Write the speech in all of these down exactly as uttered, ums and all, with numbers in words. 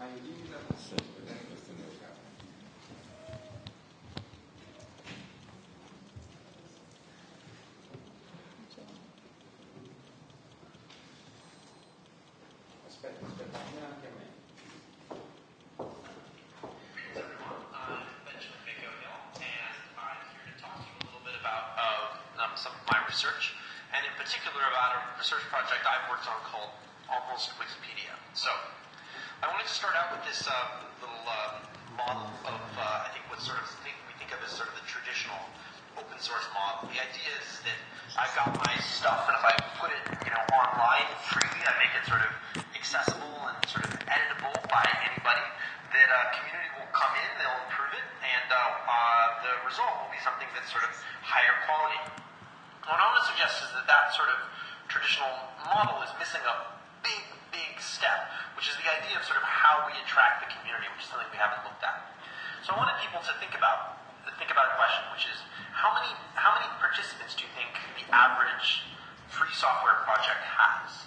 Aspetta, aspetta, anche a me. Some of my research, and in particular about a research project I've worked on called Almost Wikipedia. So, I wanted to start out with this uh, little uh, model of, uh, I think, what sort of think we think of as sort of the traditional open source model. The idea is that I've got my stuff, and if I put it, you know, online freely, I make it sort of accessible and sort of editable by anybody. That a uh, community will come in, they'll improve it, and uh, uh, the result will be something that's sort of higher quality. What I want to suggest is that that sort of traditional model is missing a big, big step, which is the idea of sort of how we attract the community, which is something we haven't looked at. So I wanted people to think about think about a question, which is how many how many participants do you think the average free software project has?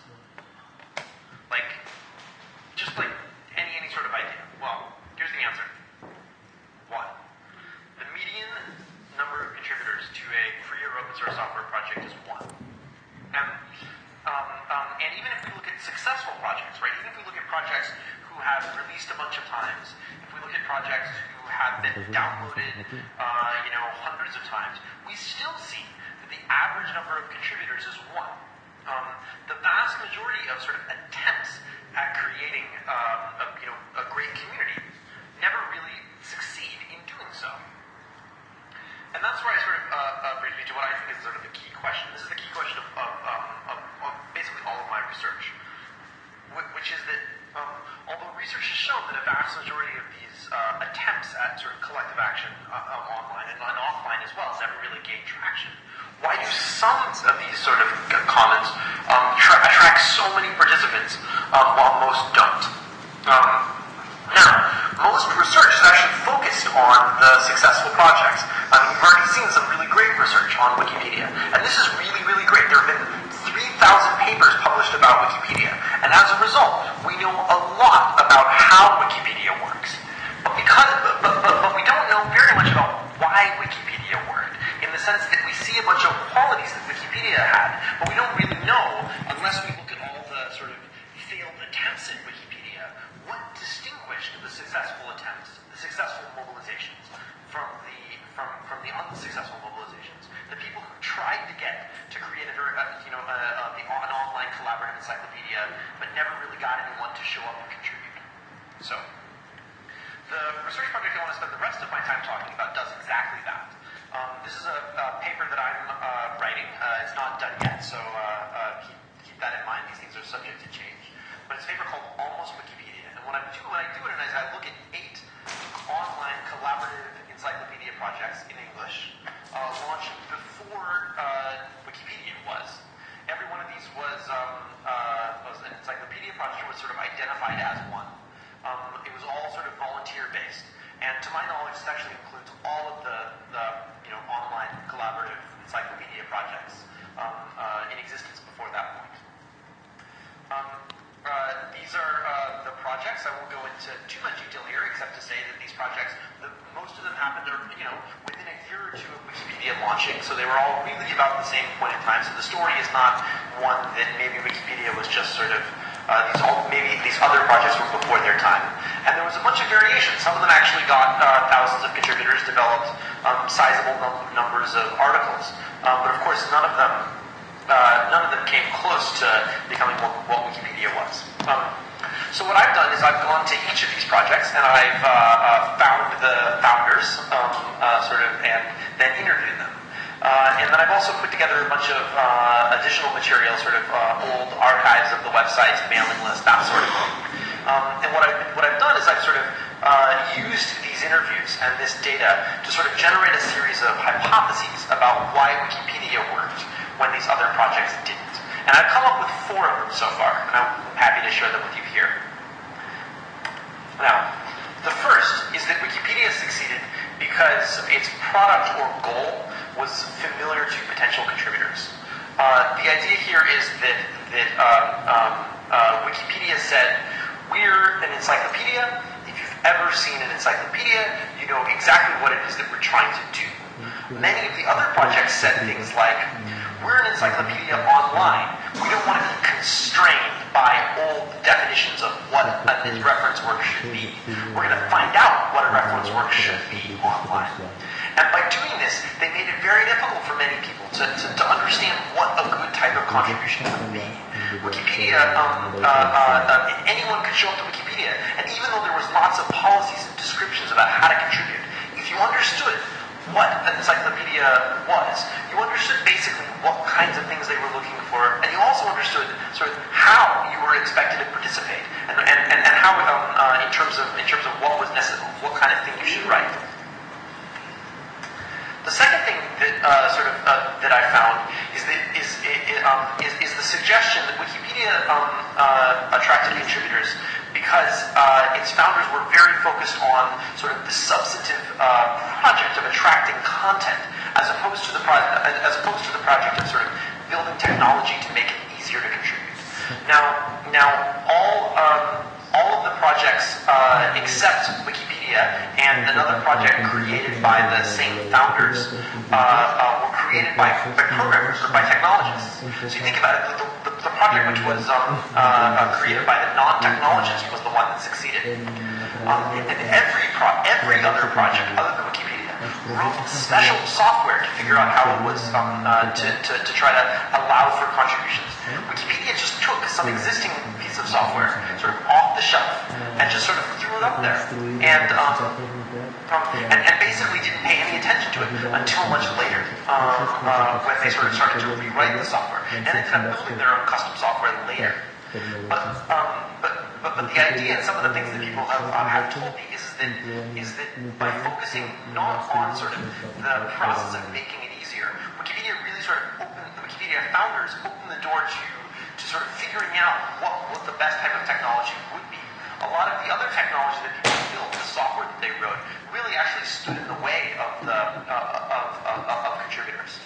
Like, just like any any sort of idea. Well, here's the answer. One. The median number of contributors to a free or open source software project is one. And, um, um, and even if we look at successful projects, right, even if we look at projects who have released a bunch of times, if we look at projects who have been downloaded, uh, you know, hundreds of times, we still see that the average number of contributors is one. Um, the vast majority of sort of attempts at creating, um, a, you know, a great community never really succeed in doing so. And that's where I sort of uh, uh, brings me to what I think is sort of the key question. This is the key question of, of, um, of, of basically all of my research, which is that um, although research has shown that a vast majority of these uh, attempts at sort of collective action uh, um, online and, and offline as well never really gain traction, why do some of these sort of commons um, tra- attract so many participants um, while most don't? Um, Now, most research is actually focused on the successful projects. I mean, you've already seen some really great research on Wikipedia, and this is really, really great. There have been three thousand papers published about Wikipedia, and as a result, we know a lot about how Wikipedia works. But because, but, but, but we don't know very much about why Wikipedia worked, in the sense that we see a bunch of qualities that Wikipedia had, but we don't really know, unless we look at all the sort of failed attempts at Wikipedia, what distinguished the successful attempts, the successful mobilizations, from the from from the unsuccessful mobilizations. The people who tried to get to create a very, uh, you know, a, a, an online collaborative encyclopedia, but never really got anyone to show up and contribute. So, the research project I want to spend the rest of my time talking about does exactly that. Um, this is a, a paper that I'm uh, writing. Uh, it's not done yet, so uh, uh, keep keep that in mind. These things are subject to change. But it's a paper called Almost Wikipedia. And what I do when I do it is I look at eight online collaborative encyclopedia projects in English uh, launched before uh, Wikipedia was. Every one of these was um, uh, was an encyclopedia project, was sort of identified as one. Um, it was all sort of volunteer based, and to my knowledge, this actually includes all of the, the you know online collaborative encyclopedia projects um, uh, in existence before that point. Um, Uh, these are uh, the projects. I won't go into too much detail here, except to say that these projects, the, most of them happened, you know, within a year or two of Wikipedia launching. So they were all really about the same point in time. So the story is not one that maybe Wikipedia was just sort of uh, these all maybe these other projects were before their time. And there was a bunch of variation. Some of them actually got uh, thousands of contributors, developed um, sizable num- numbers of articles. Um, but of course, none of them. Uh, none of them came close to becoming what, what Wikipedia was. Um, so what I've done is I've gone to each of these projects and I've uh, uh, found the founders, um, uh, sort of, and then interviewed them. Uh, and then I've also put together a bunch of uh, additional material, sort of uh, old archives of the websites, mailing list, that sort of thing. Um, and what I've what I've done is I've sort of uh, used these interviews and this data to sort of generate a series of hypotheses about why Wikipedia worked when these other projects didn't. And I've come up with four of them so far, and I'm happy to share them with you here. Now, the first is that Wikipedia succeeded because its product or goal was familiar to potential contributors. Uh, the idea here is that, that um, um, uh, Wikipedia said, We're an encyclopedia. If you've ever seen an encyclopedia, you know exactly what it is that we're trying to do. Many of the other projects said things like, we're an encyclopedia online. We don't want to be constrained by old definitions of what a reference work should be. We're going to find out what a reference work should be online. And by doing this, they made it very difficult for many people to, to, to understand what a good type of contribution would be. Wikipedia, um, uh, uh, uh, anyone could show up to Wikipedia, and even though there was lots of policies and descriptions about how to contribute, if you understood what an encyclopedia was, you understood basically what kinds of things they were looking for, and you also understood sort of how you were expected to participate, and, and, and, and how um, uh, in terms of in terms of what was necessary, what kind of thing you should write. The second thing that uh, sort of uh, that I found is that is is, um, is is the suggestion that Wikipedia um, uh, attracted contributors because uh, its founders were very focused on sort of the substantive uh, project of attracting content, as opposed to the project as opposed to the project of sort of building technology to make it easier to contribute. Now, now all um, all of the projects uh, except Wikipedia and another project created by the same founders uh, uh, were created by, by programmers or by technologists. So you think about it, the, the, the project which was um, uh, created by the non-technologist was the one that succeeded. Um, and every pro- every other project other than Wikipedia wrote special software to figure out how it was um, uh, to, to, to try to allow for contributions. Wikipedia just took some existing piece of software, sort of off the shelf, and just sort of threw it up there, and um, um, and, and basically didn't pay any attention to it until much later, um, uh, when they sort of started to rewrite the software, and ended up building their own custom software later. But um, but, but but the idea and some of the things that people have uh, have told me is that is that by focusing not on sort of the process of making it easier, Wikipedia really sort of opened the Wikipedia founders opened the door to to sort of figuring out what what the best type of technology would be. A lot of the other technology that people built, the software that they wrote, really actually stood in the way of the uh, of, of, of, of contributors.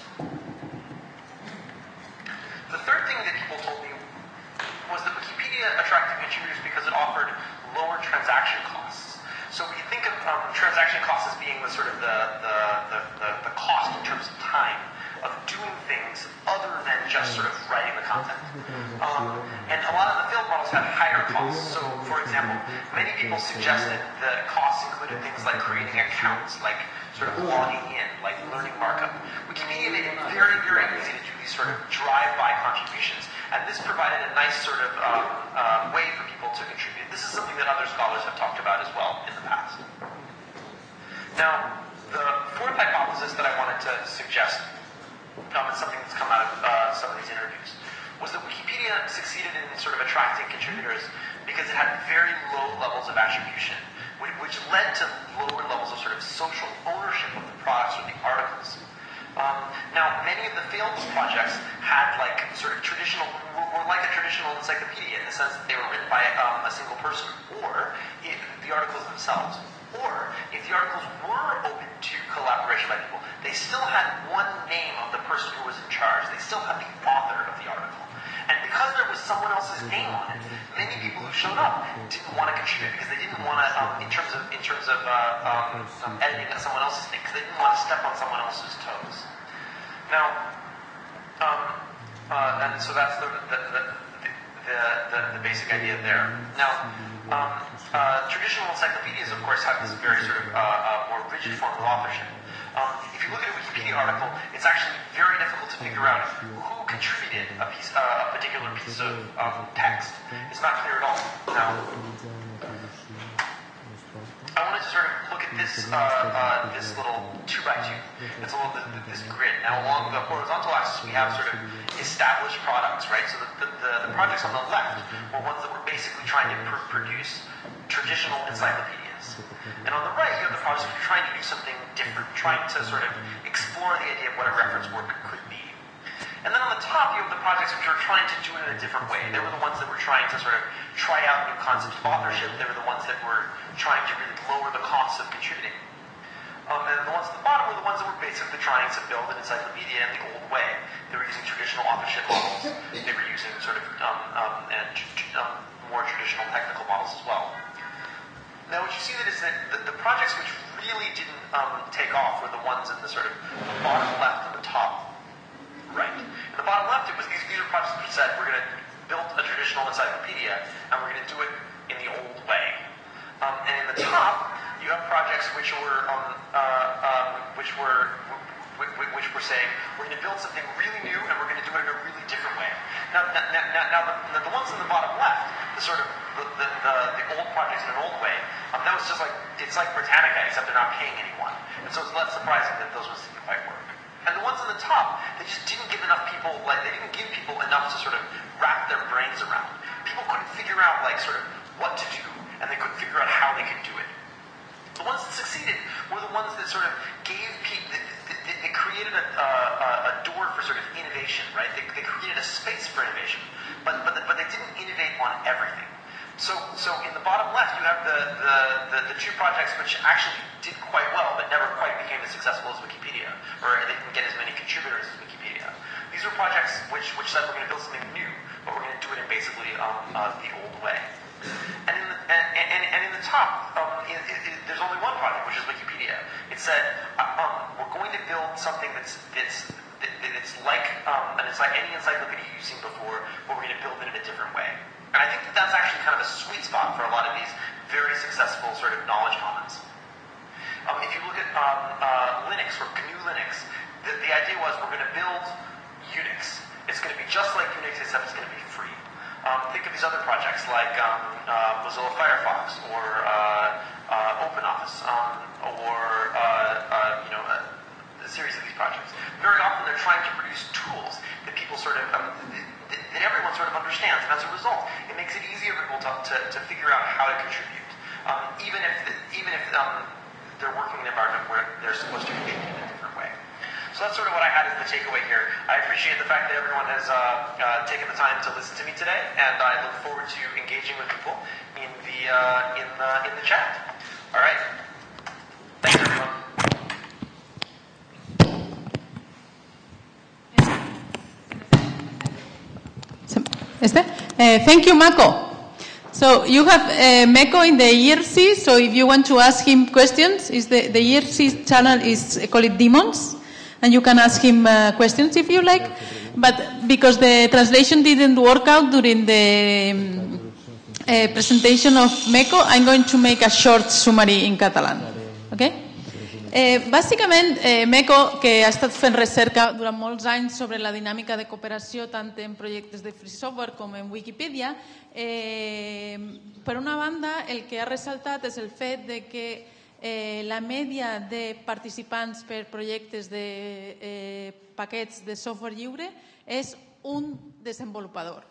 The third thing that people told me was that Wikipedia attracted contributors because it offered lower transaction costs. So we think of um, transaction costs as being the sort of the the, the, the the cost in terms of time of doing things other than just sort of writing the content. Um, and a lot of the field models have higher costs. So, for example, many people suggested that costs included things like creating accounts, like sort of logging in, like learning markup. Wikipedia made it very, very easy to do these sort of drive-by contributions. And this provided a nice sort of um, uh, way for people to contribute. This is something that other scholars have talked about as well in the past. Now, the fourth hypothesis that I wanted to suggest, um, it's something that's come out of uh, some of these interviews, was that Wikipedia succeeded in sort of attracting contributors because it had very low levels of attribution, which led to lower levels of sort of social ownership of the products or the articles. Um, now, many of the failed projects had like sort of traditional, were like a traditional encyclopedia in the sense that they were written by um, a single person, or if the articles themselves, or if the articles were open to collaboration by people, they still had one name of the person who was in charge. They still had the author of the article. And because there was someone else's name on it, many people who showed up didn't want to contribute because they didn't want to, um, in terms of in terms of uh, um, um, editing someone else's thing, because they didn't want to step on someone else's toes. Now, um, uh, and so that's the the, the, the, the, the basic idea there. Now, um, uh, traditional encyclopedias, of course, have this very sort of uh, uh, more rigid form of authorship. Um, if you look at a Wikipedia article, it's actually very difficult to figure out who contributed a piece, uh, a particular piece of um, text. It's not clear at all. Now, I wanted to sort of look at this uh, uh, this little two by two. It's a little bit this grid. Now, along the horizontal axis, we have sort of established products, right? So the, the, the projects on the left were ones that were basically trying to pr- produce traditional encyclopedias. And on the right, you have the projects that are trying to do something different, trying to sort of explore the idea of what a reference work could be. And then on the top, you have the projects which are trying to do it in a different way. They were the ones that were trying to sort of try out new concepts of authorship. They were the ones that were trying to really lower the costs of contributing. Um, and the ones at the bottom were the ones that were basically trying to build an encyclopedia in the old way. They were using traditional authorship models. They were using sort of um, um, and, um, more traditional technical models as is that the, the projects which really didn't um, take off were the ones in the sort of bottom left and the top right. In the bottom left, it was these, these are projects which said we're going to build a traditional encyclopedia and we're going to do it in the old way. Um, and in the top, you have projects which were um, uh, um, which were which were saying we're going to build something really new and we're going to do it in a really different way. Now, now, now, now the, the ones in the bottom left, the sort of the, the, the, the old projects in an old way, um, that was just like it's like Britannica, except they're not paying anyone, and so it's less surprising that those ones didn't quite work. And the ones on the top, they just didn't give enough people, like they didn't give people enough to sort of wrap their brains around. People couldn't figure out like sort of what to do, and they couldn't figure out how they could do it. The ones that succeeded were the ones that sort of gave people, that, that, that, that created a, uh, a door for sort of innovation, right? They, they created a space for innovation, but but, but they didn't innovate on everything. So so in the bottom left, you have the, the, the, the two projects which actually did quite well, but never quite became as successful as Wikipedia, or they didn't get as many contributors as Wikipedia. These were projects which, which said we're going to build something new, but we're going to do it in basically um, uh, the old way. And in the, and, and, and in the top, um, it, it, it, there's only one project, which is Wikipedia. It said, uh, um, we're going to build something that's that's that, that's like um, an encycl- any encyclopedia you've seen before, but we're going to build it in a different way. And I think that that's actually kind of a sweet spot for a lot of these very successful sort of knowledge commons. Um, if you look at um, uh, Linux or G N U Linux, the, the idea was we're going to build Unix. It's going to be just like Unix, except it's going to be free. Um, think of these other projects like um, uh, Mozilla Firefox or uh, uh, OpenOffice um, or uh, uh, you know a, a series of these projects. Very often they're trying to produce tools that people sort of um, that, that everyone sort of understands, and as a result, it makes it easier for people to, to, to figure out how to contribute, um, even if the, even if um, they're working in an environment where they're supposed to contribute in a different way. So that's sort of what I had as the takeaway here. I appreciate the fact that everyone has uh, uh, taken the time to listen to me today, and I look forward to engaging with people in the uh, in the in the chat. All right, thanks everyone. Este? Uh, thank you, Mako. So you have uh, Meko in the I R C. So if you want to ask him questions, is the the I R C channel is call it Demons. And you can ask him uh, questions if you like. But because the translation didn't work out during the um, uh, presentation of Meko, I'm going to make a short summary in Catalan. Okay? Eh, bàsicament, eh, Meko, que ha estat fent recerca durant molts anys sobre la dinàmica de cooperació tant en projectes de free software com en Wikipedia, eh, per una banda, el que ha ressaltat és el fet de que Eh, la media de participants per projectes de eh, paquets de software lliure és un desenvolupador.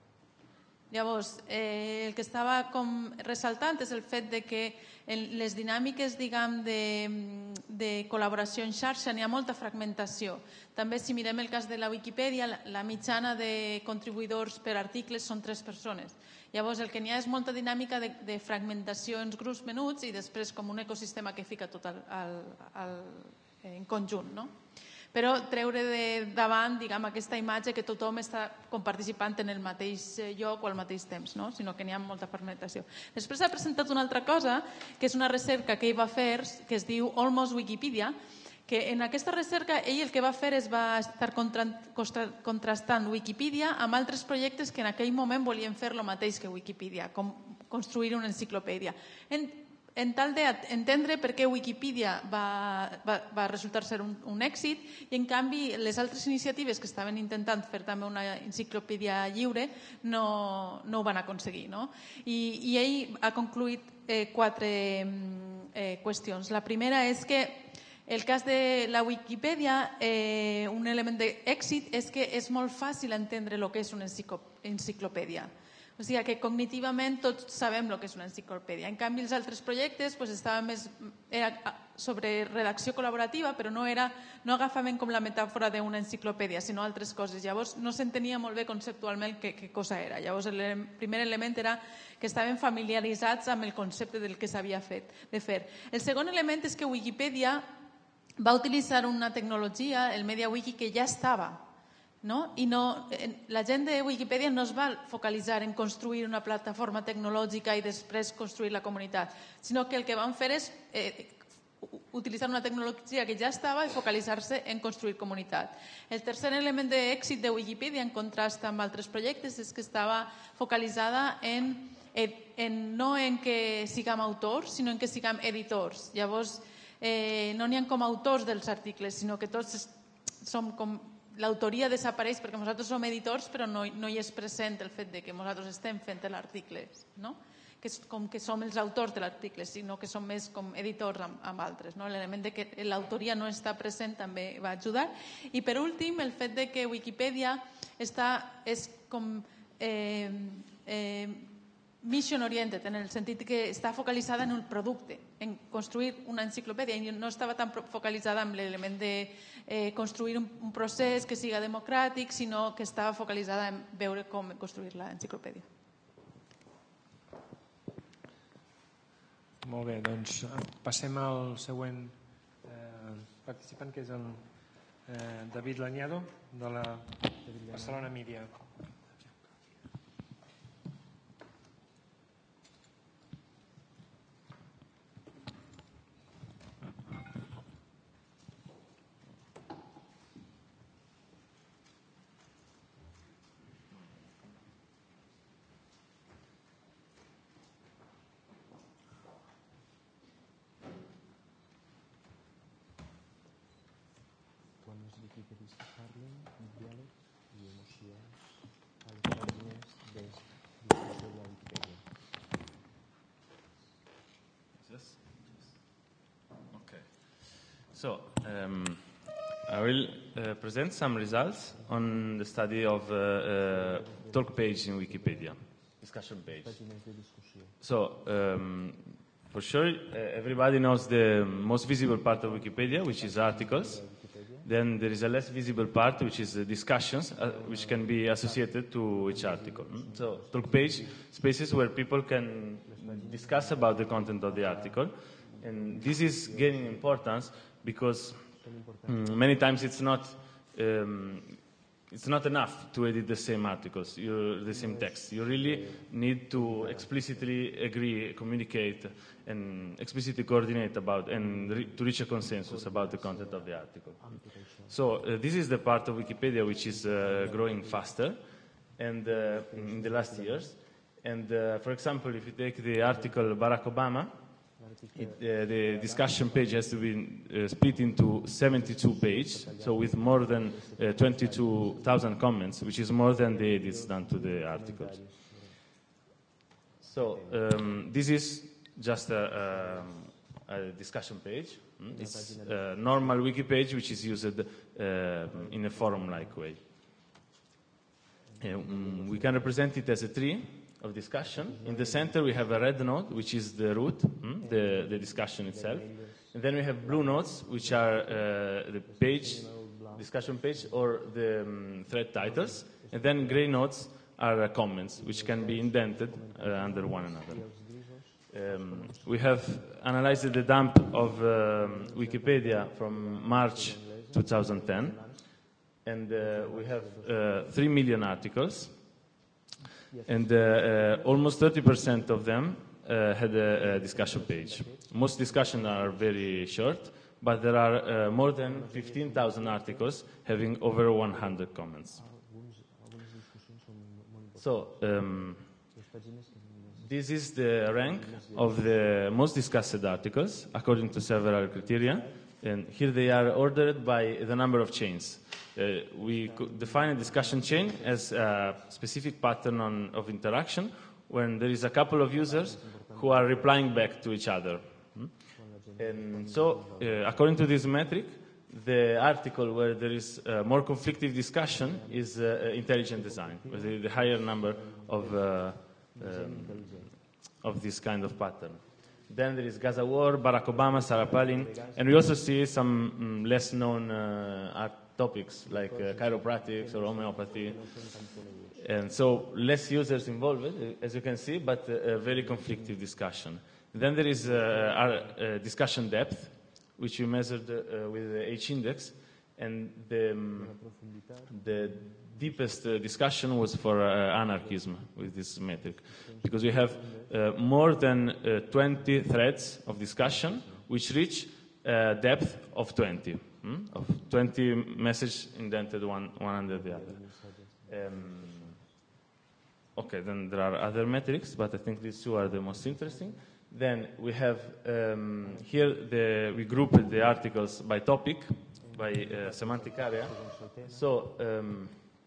Llavors, eh, el que estava com ressaltant és el fet de que en les dinàmiques, diguem, de, de col·laboració en xarxa n'hi ha molta fragmentació. També, si mirem el cas de la Wikipedia, la, la mitjana de contribuïdors per articles són tres persones. Llavors, el que n'hi ha és molta dinàmica de, de fragmentació en grups menuts i després com un ecosistema que fica tot al, al, al, en conjunt, no? Però treure de davant, diguem, aquesta imatge que tothom està com participant en el mateix lloc o al mateix temps, no? Sinó que n'hi ha molta fragmentació. Després ha presentat una altra cosa, que és una recerca que ell va fer, que es diu Almost Wikipedia, que en aquesta recerca ell el que va fer és va estar contrastant Wikipedia amb altres projectes que en aquell moment volien fer el mateix que Wikipedia, com construir una enciclopèdia. En, en tal d'entendre per què Wikipedia va, va, va resultar ser un, un èxit i en canvi les altres iniciatives que estaven intentant fer també una enciclopèdia lliure no, no ho van aconseguir, no? I, i ell ha concluït eh, quatre eh, qüestions. La primera és que el cas de la Wikipedia, eh, un element d'èxit és que és molt fàcil entendre el que és una enciclopèdia. O sigui que cognitivament tots sabem el que és una enciclopèdia. En canvi, els altres projectes pues, estaven més era sobre redacció col·laborativa, però no, era, no agafaven com la metàfora d'una enciclopèdia, sinó altres coses. Llavors, no s'entenia molt bé conceptualment què, què cosa era. Llavors, el primer element era que estaven familiaritzats amb el concepte del que s'havia fet de fer. El segon element és que Wikipedia va utilitzar una tecnologia, el MediaWiki, que ja estava no? I no, la gent de Wikipedia no es va focalitzar en construir una plataforma tecnològica i després construir la comunitat, sinó que el que van fer és eh, utilitzar una tecnologia que ja estava i focalitzar-se en construir comunitat. El tercer element d'èxit de Wikipedia, en contrast amb altres projectes, és que estava focalitzada en, en no en que siguem autors, sinó en que siguem editors. Llavors, eh, no n'hi ha com autors dels articles, sinó que tots som com... L'autoria desapareix perquè nosaltres som editors, però no, no hi és present el fet de que nosaltres estem fent l'article, no? Que és com que som els autors de l'article, sinó que som més com editors amb, amb altres. No? L'element de que l'autoria no està present també va ajudar. I per últim, el fet de que Wikipedia està, és com eh, eh, mission oriented, en el sentit que està focalitzada en un producte, en construir una enciclopèdia, i no estava tan focalitzada en l'element de eh, construir un, un procés que siga democràtic, sinó que estava focalitzada en veure com construir l'enciclopèdia. Molt bé, doncs passem al següent eh, participant, que és el eh, David Lanyado, de la Barcelona Media. So, um, I will uh, present some results on the study of uh, uh, talk page in Wikipedia, discussion page. So, um, for sure, uh, everybody knows the most visible part of Wikipedia, which is articles. Then there is a less visible part, which is uh, discussions, uh, which can be associated to each article. Mm? So, talk page, spaces where people can discuss about the content of the article. And this is gaining importance because um, many times it's not um, it's not enough to edit the same articles, you, the same text. You really need to explicitly agree, communicate, and explicitly coordinate about and re to reach a consensus about the content of the article. So uh, this is the part of Wikipedia which is uh, growing faster, and uh, in the last years. And uh, for example, if you take the article Barack Obama. It, uh, the discussion page has to be uh, split into seventy-two pages, so with more than uh, twenty-two thousand comments, which is more than the edits done to the articles. So um, this is just a, a, a discussion page. It's a normal wiki page which is used uh, in a forum-like way. Uh, um, we can represent it as a tree of discussion. In the center we have a red node, which is the root, mm, the, the discussion itself. And then we have blue nodes, which are uh, the page, discussion page, or the um, thread titles. And then gray nodes are uh, comments, which can be indented uh, under one another. Um, we have analyzed the dump of um, Wikipedia from March two thousand ten. And uh, we have uh, three million articles. And uh, uh, almost thirty percent of them uh, had a, a discussion page. Most discussions are very short, but there are uh, more than fifteen thousand articles having over one hundred comments. So, um, this is the rank of the most discussed articles according to several criteria. And here they are ordered by the number of chains. Uh, we define a discussion chain as a specific pattern on, of interaction when there is a couple of users who are replying back to each other. And so, uh, according to this metric, the article where there is uh, more conflictive discussion is uh, intelligent design, with the, the higher number of, uh, um, of this kind of pattern. Then there is Gaza War, Barack Obama, Sarah Palin, and we also see some um, less known uh, art topics like uh, chiropractics or homeopathy. And so less users involved, as you can see, but uh, a very conflictive discussion. Then there is uh, our uh, discussion depth, which we measured uh, with the H-index. and the, um, the deepest uh, discussion was for uh, anarchism with this metric, because we have uh, more than uh, twenty threads of discussion which reach a depth of twenty, hmm? of twenty messages indented one, one under the other. Um, okay, then there are other metrics, but I think these two are the most interesting. Then we have um, here the, we grouped the articles by topic, by uh, semantic area. So um,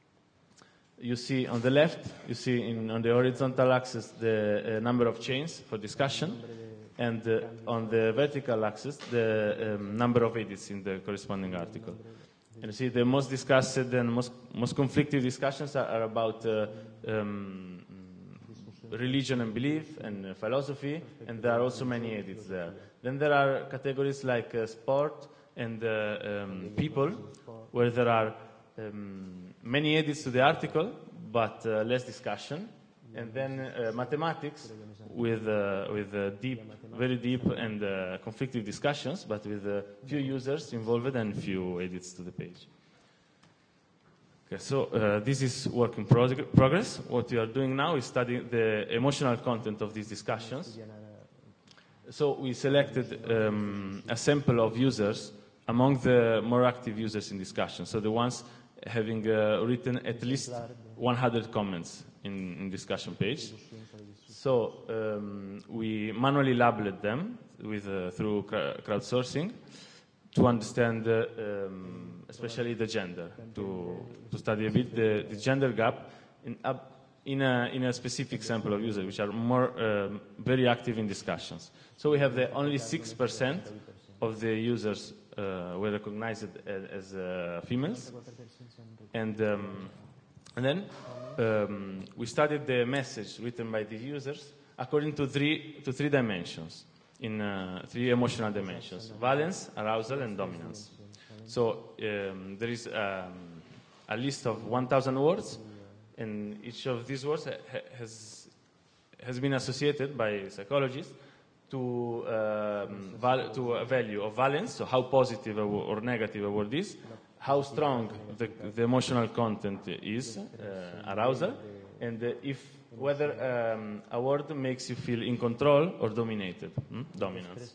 you see on the left, you see in, on the horizontal axis the uh, number of chains for discussion, and uh, on the vertical axis the um, number of edits in the corresponding article. And you see the most discussed and most, most conflicting discussions are, are about uh, um, religion and belief and uh, philosophy, and there are also many edits there. Then there are categories like uh, sport and uh, um, people, where there are um, many edits to the article, but uh, less discussion. And then uh, mathematics with, uh, with uh, deep, very deep and uh, conflicting discussions, but with uh, few users involved and few edits to the page. Okay, so uh, this is work in prog progress. What we are doing now is studying the emotional content of these discussions. So we selected um, a sample of users among the more active users in discussion, so the ones having uh, written at least one hundred comments in, in discussion page. So um, we manually labeled them with, uh, through crowdsourcing to understand uh, um, especially the gender, to, to study a bit the, the gender gap in, uh, in, a, in a specific sample of users which are more um, very active in discussions. So we have the only six percent of the users uh, were recognized as, as uh, females. And, um, and then um, we studied the message written by the users according to three, to three dimensions, in uh, three emotional dimensions: valence, arousal, and dominance. So um, there is um, a list of one thousand words, and each of these words ha has, has been associated by psychologists to, um, val to a value of valence, so how positive or negative a word is, how strong the, the emotional content is, uh, arousal, and uh, if whether um, a word makes you feel in control or dominated, hmm? dominance.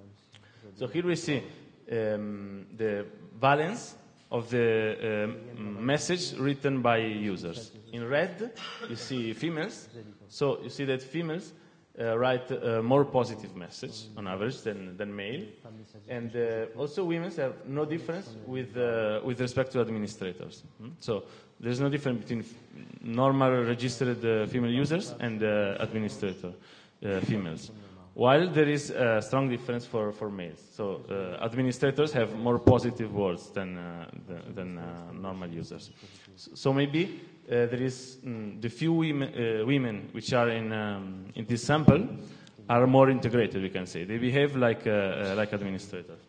So here we see um, the valence of the um, message written by users. In red, you see females. So you see that females uh, write a more positive message on average than, than male. And uh, also women have no difference with, uh, with respect to administrators. Hmm? So there's no difference between normal registered uh, female users and uh, administrator uh, females. While there is a strong difference for, for males. So uh, administrators have more positive words than, uh, the, than uh, normal users. So, so maybe uh, there is mm, the few women, uh, women which are in, um, in this sample are more integrated, we can say. They behave like, uh, uh, like administrators.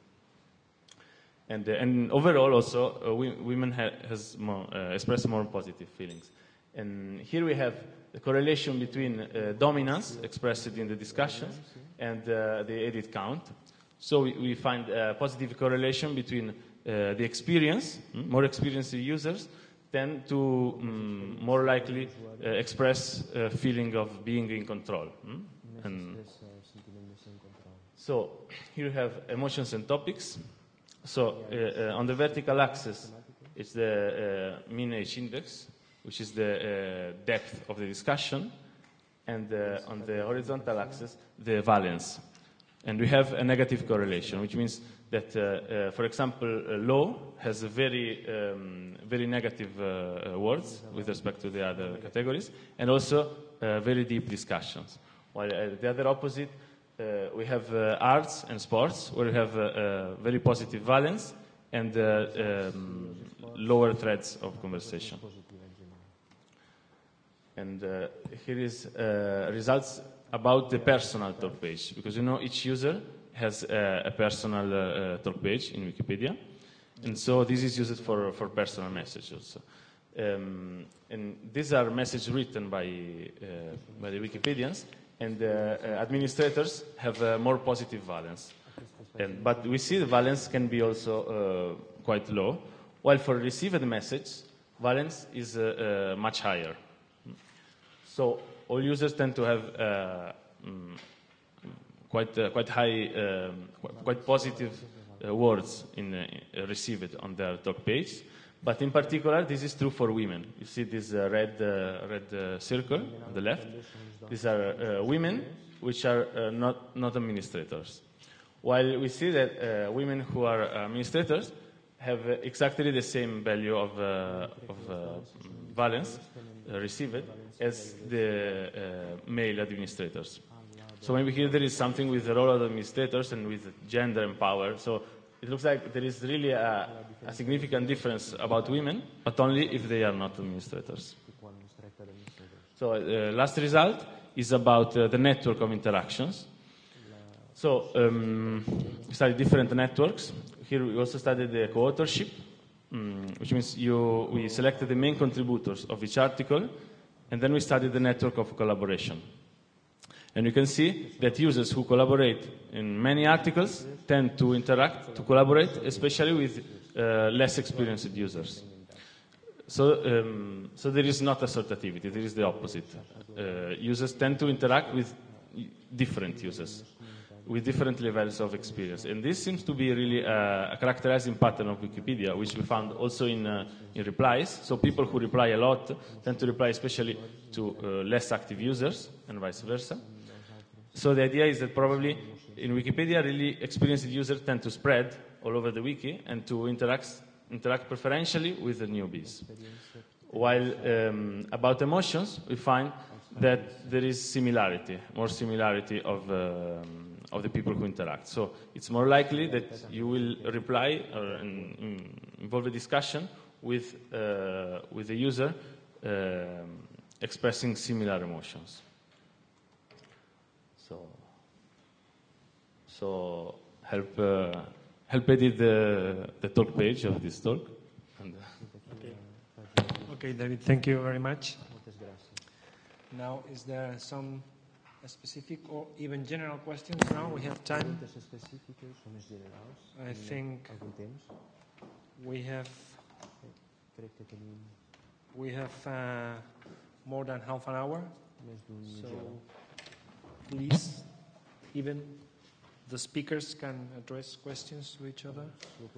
And, uh, and overall also, uh, we, women ha has more, uh, express more positive feelings. And here we have the correlation between uh, dominance expressed in the discussions and uh, the edit count. So we, we find a positive correlation between uh, the experience, mm, more experienced users tend to um, more likely uh, express a feeling of being in control. Mm? And so here you have emotions and topics. So uh, uh, on the vertical axis, it's the uh, mean age index, which is the uh, depth of the discussion, and uh, on the horizontal axis, the valence. And we have a negative correlation, which means that, uh, uh, for example, uh, law has a very, um, very negative uh, words with respect to the other categories, and also uh, very deep discussions. While uh, the other opposite, uh, we have uh, arts and sports, where we have uh, uh, very positive valence and uh, um, lower threads of conversation. And uh, here is uh, results about the personal talk page, because you know each user has a, a personal uh, talk page in Wikipedia, and so this is used for, for personal messages. Um, and these are messages written by, uh, by the Wikipedians, and uh, uh, administrators have a more positive valence. And, but we see the valence can be also uh, quite low, while for received message, valence is uh, uh, much higher. So all users tend to have uh, um, quite uh, quite high, um, quite positive uh, words in, uh, received on their talk page. But in particular, this is true for women. You see this uh, red uh, red uh, circle on the left. These are uh, women which are uh, not not administrators. While we see that uh, women who are administrators have uh, exactly the same value of uh, of uh, valence uh, received as the uh, male administrators. So maybe here there is something with the role of administrators and with gender and power. So it looks like there is really a, a significant difference about women, but only if they are not administrators. So the uh, last result is about uh, the network of interactions. So um, we studied different networks. Here we also studied the co-authorship, um, which means you, we selected the main contributors of each article, and then we studied the network of collaboration. And you can see that users who collaborate in many articles tend to interact, to collaborate, especially with uh, less experienced users. So, um, so there is not assortativity, there is the opposite. Uh, users tend to interact with different users, with different levels of experience. And this seems to be really a, a characterizing pattern of Wikipedia, which we found also in, uh, in replies. So people who reply a lot tend to reply especially to uh, less active users, and vice versa. So the idea is that probably in Wikipedia, really experienced users tend to spread all over the wiki and to interact, interact preferentially with the newbies. While um, about emotions, we find that there is similarity, more similarity of, um, of the people who interact. So it's more likely that you will reply or um, involve a discussion with, uh, with the user uh, expressing similar emotions. So, so help uh, help edit the, the talk page of this talk. And, uh, okay. okay, David, thank you very much. Now, is there some specific or even general questions now? We have time. I think we have we have uh, more than half an hour. So please, even the speakers can address questions to each other.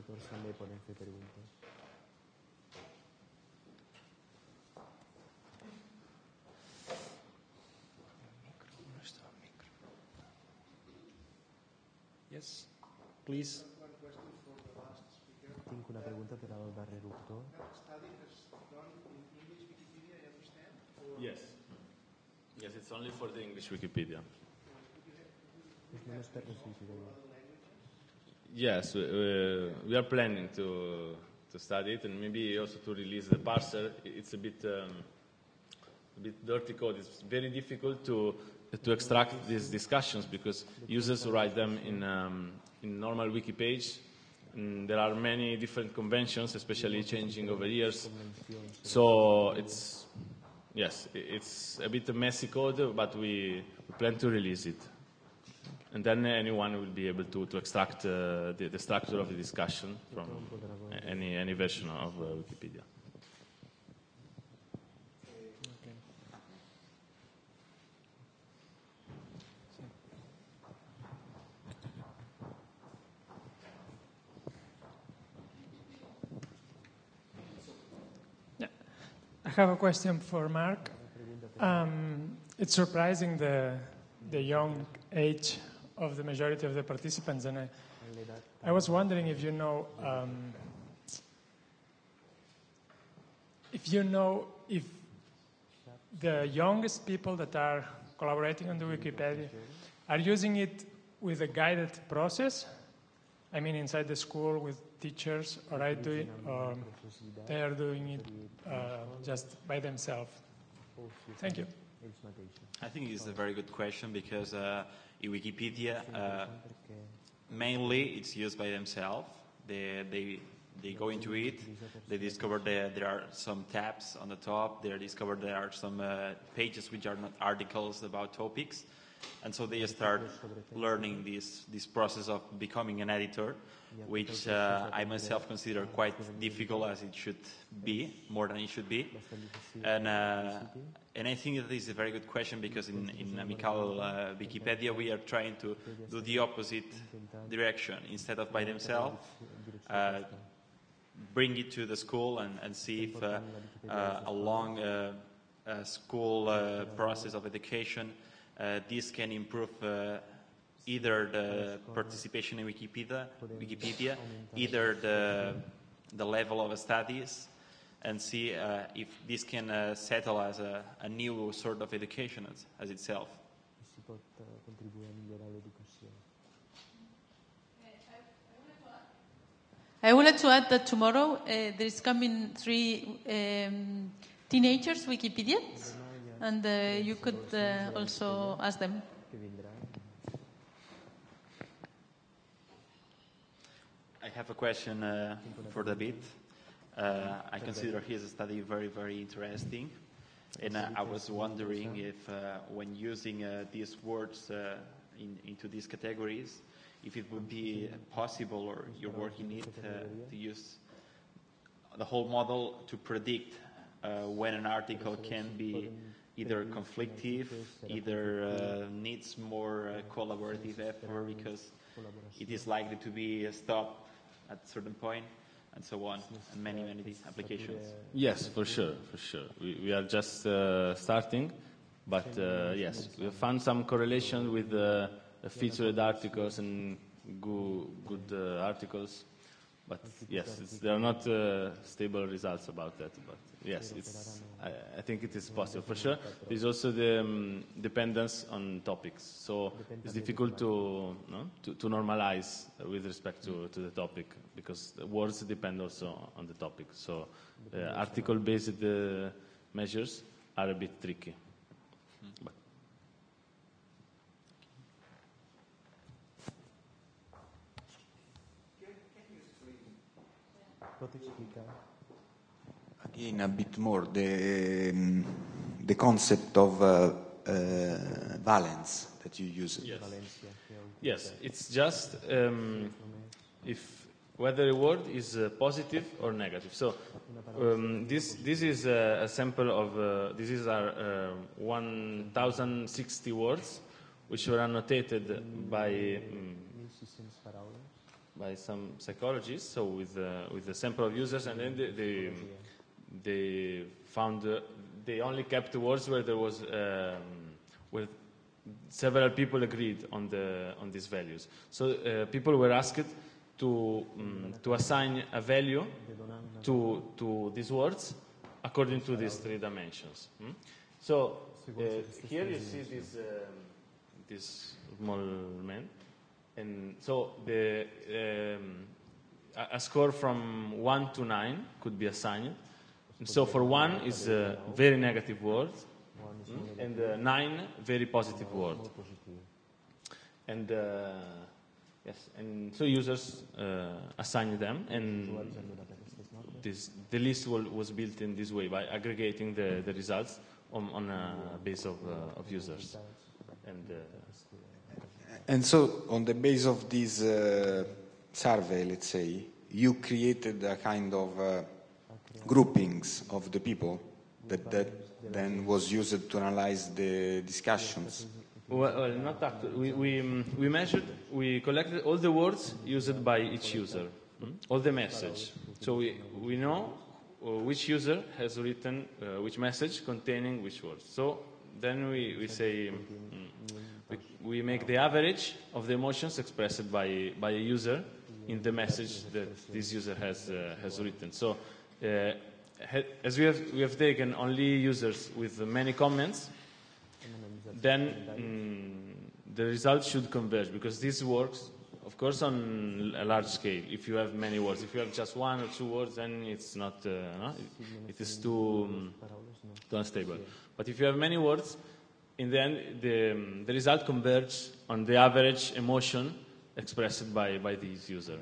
Yes, please. One question for the last speaker. Tinc una pregunta per al darrer doctor. That study has done in English Wikipedia, I understand? Or yes. Yes, it's only for the English Wikipedia. Yes, we, uh, we are planning to to study it and maybe also to release the parser. It's a bit um, a bit dirty code. It's very difficult to to extract these discussions because users write them in um, in normal wiki page. And there are many different conventions, especially changing over years. So it's yes, it's a bit a messy code, but we, we plan to release it. And then anyone will be able to, to extract uh, the, the structure of the discussion from any, any version of uh, Wikipedia. I have a question for Mark. Um, it's surprising the the young age of the majority of the participants, and I, I was wondering if you know um, if you know if the youngest people that are collaborating on the Wikipedia are using it with a guided process. I mean, inside the school with teachers, or I do it, or they are doing it uh, just by themselves. Thank you. I think it's a very good question because uh, in Wikipedia, uh, mainly it's used by themselves. They, they, they go into it, they discover that there are some tabs on the top, they discover there are some uh, pages which are not articles about topics, And so they start learning this, this process of becoming an editor, which uh, I myself consider quite difficult as it should be, more than it should be. And, uh, and I think that this is a very good question because in, in Amical uh, Wikipedia we are trying to do the opposite direction. Instead of by themselves, uh, bring it to the school and, and see if uh, uh, along uh, a school uh, process of education uh, this can improve uh, either the participation in Wikipedia, Wikipedia either the, the level of studies, and see uh, if this can uh, settle as a, a new sort of education as, as itself. I would like to add that tomorrow uh, there is coming three um, teenagers Wikipedians, and uh, you could uh, also ask them. I have a question uh, for David. Uh, I consider his study very, very interesting, and uh, I was wondering if, uh, when using uh, these words uh, in, into these categories, if it would be possible, or you're working it, uh, to use the whole model to predict uh, when an article can be either conflictive, either uh, needs more uh, collaborative effort because it is likely to be stopped at a certain point, and so on, and many, many applications. Yes, for sure, for sure. We, we are just uh, starting, but uh, yes, we have found some correlation with uh, featured articles and good, good uh, articles, but yes, it's, there are not uh, stable results about that. But yes, it's, I, I think it is possible for sure. There's also the um, dependence on topics, so it's difficult to no, to, to normalize with respect to, to the topic because the words depend also on the topic. So uh, article-based uh, measures are a bit tricky. But again, a bit more the um, the concept of uh, uh, valence that you use. Yes, yes, it's just um, if whether a word is uh, positive or negative. So um, this this is a, a sample of uh, this is our uh, one thousand sixty words, which were annotated by. Um, by some psychologists, so with uh, with a sample of users, and then they they, they found uh, they only kept words where there was um, where several people agreed on the on these values. So uh, people were asked to um, to assign a value to to these words according to these three dimensions. Hmm? So uh, here you see this um, this small man. And so the, um, a score from one to nine could be assigned. And so for one is a very negative word, mm, and uh, nine very positive word. And uh, yes, and so users uh, assign them, and this, the list will, was built in this way by aggregating the, the results on, on a base of, uh, of users. And uh, And so, on the base of this uh, survey, let's say, you created a kind of uh, groupings of the people that, that then was used to analyze the discussions. Well, well not actually. We, we, um, we measured, we collected all the words used by each user, hmm? all the message. So we, we know uh, which user has written uh, which message containing which words. So then we, we say, um, we, we make the average of the emotions expressed by, by a user in the message that this user has, uh, has written. So uh, as we have, we have taken only users with many comments, then mm, the results should converge, because this works, of course, on a large scale. If you have many words, if you have just one or two words, then it's not, uh, no? it, it is too, um, too unstable. But if you have many words, in the end, the, um, the result converges on the average emotion expressed by, by this user.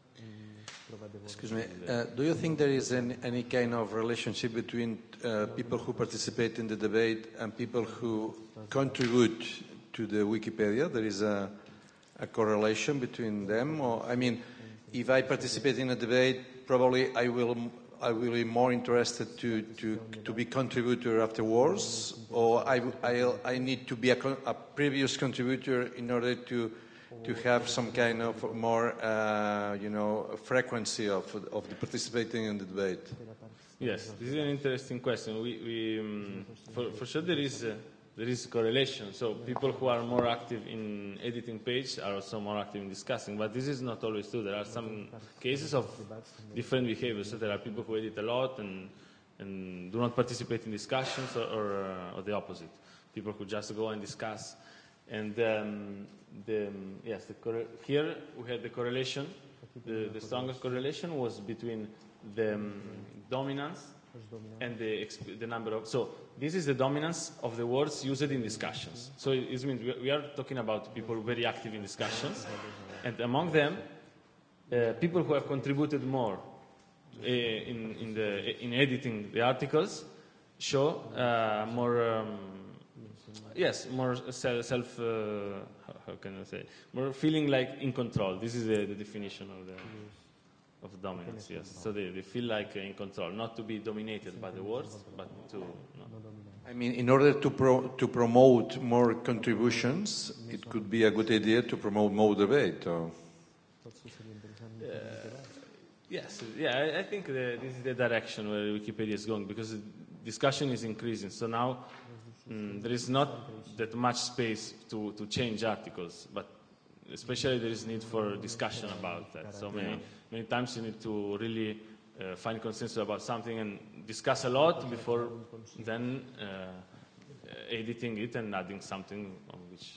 Excuse me, uh, do you think there is any, any kind of relationship between uh, people who participate in the debate and people who contribute to the Wikipedia? There is a, a correlation between them? Or, I mean, if I participate in a debate, probably I will I will be more interested to, to, to be contributor afterwards, or I, I, I need to be a, a previous contributor in order to to have some kind of more, uh, you know, frequency of of the participating in the debate. Yes, this is an interesting question. We, we um, for, for sure there is uh, there is correlation. So people who are more active in editing page are also more active in discussing. But this is not always true. There are some cases of different behaviors. So there are people who edit a lot and and do not participate in discussions, or or, uh, or the opposite. People who just go and discuss. And um, the um, yes, the corre- here we had the correlation. The, the strongest correlation was between the um, dominance and the, exp- the number of... So this is the dominance of the words used in discussions. So it, it means we, we are talking about people very active in discussions, and among them, uh, people who have contributed more uh, in, in, the, in editing the articles show uh, more... Um, Yes, more self, uh, how, how can I say, more feeling like in control. This is the, the definition of the of dominance, yes. So they, they feel like in control, not to be dominated by the words, but to... No. I mean, in order to pro, to promote more contributions, it could be a good idea to promote more debate. Or... Uh, yes, yeah, I, I think the, this is the direction where Wikipedia is going, because discussion is increasing. So now mm, there is not that much space to, to change articles, but especially there is need for discussion about that. So many, many times you need to really uh, find consensus about something and discuss a lot before then uh, editing it and adding something on which...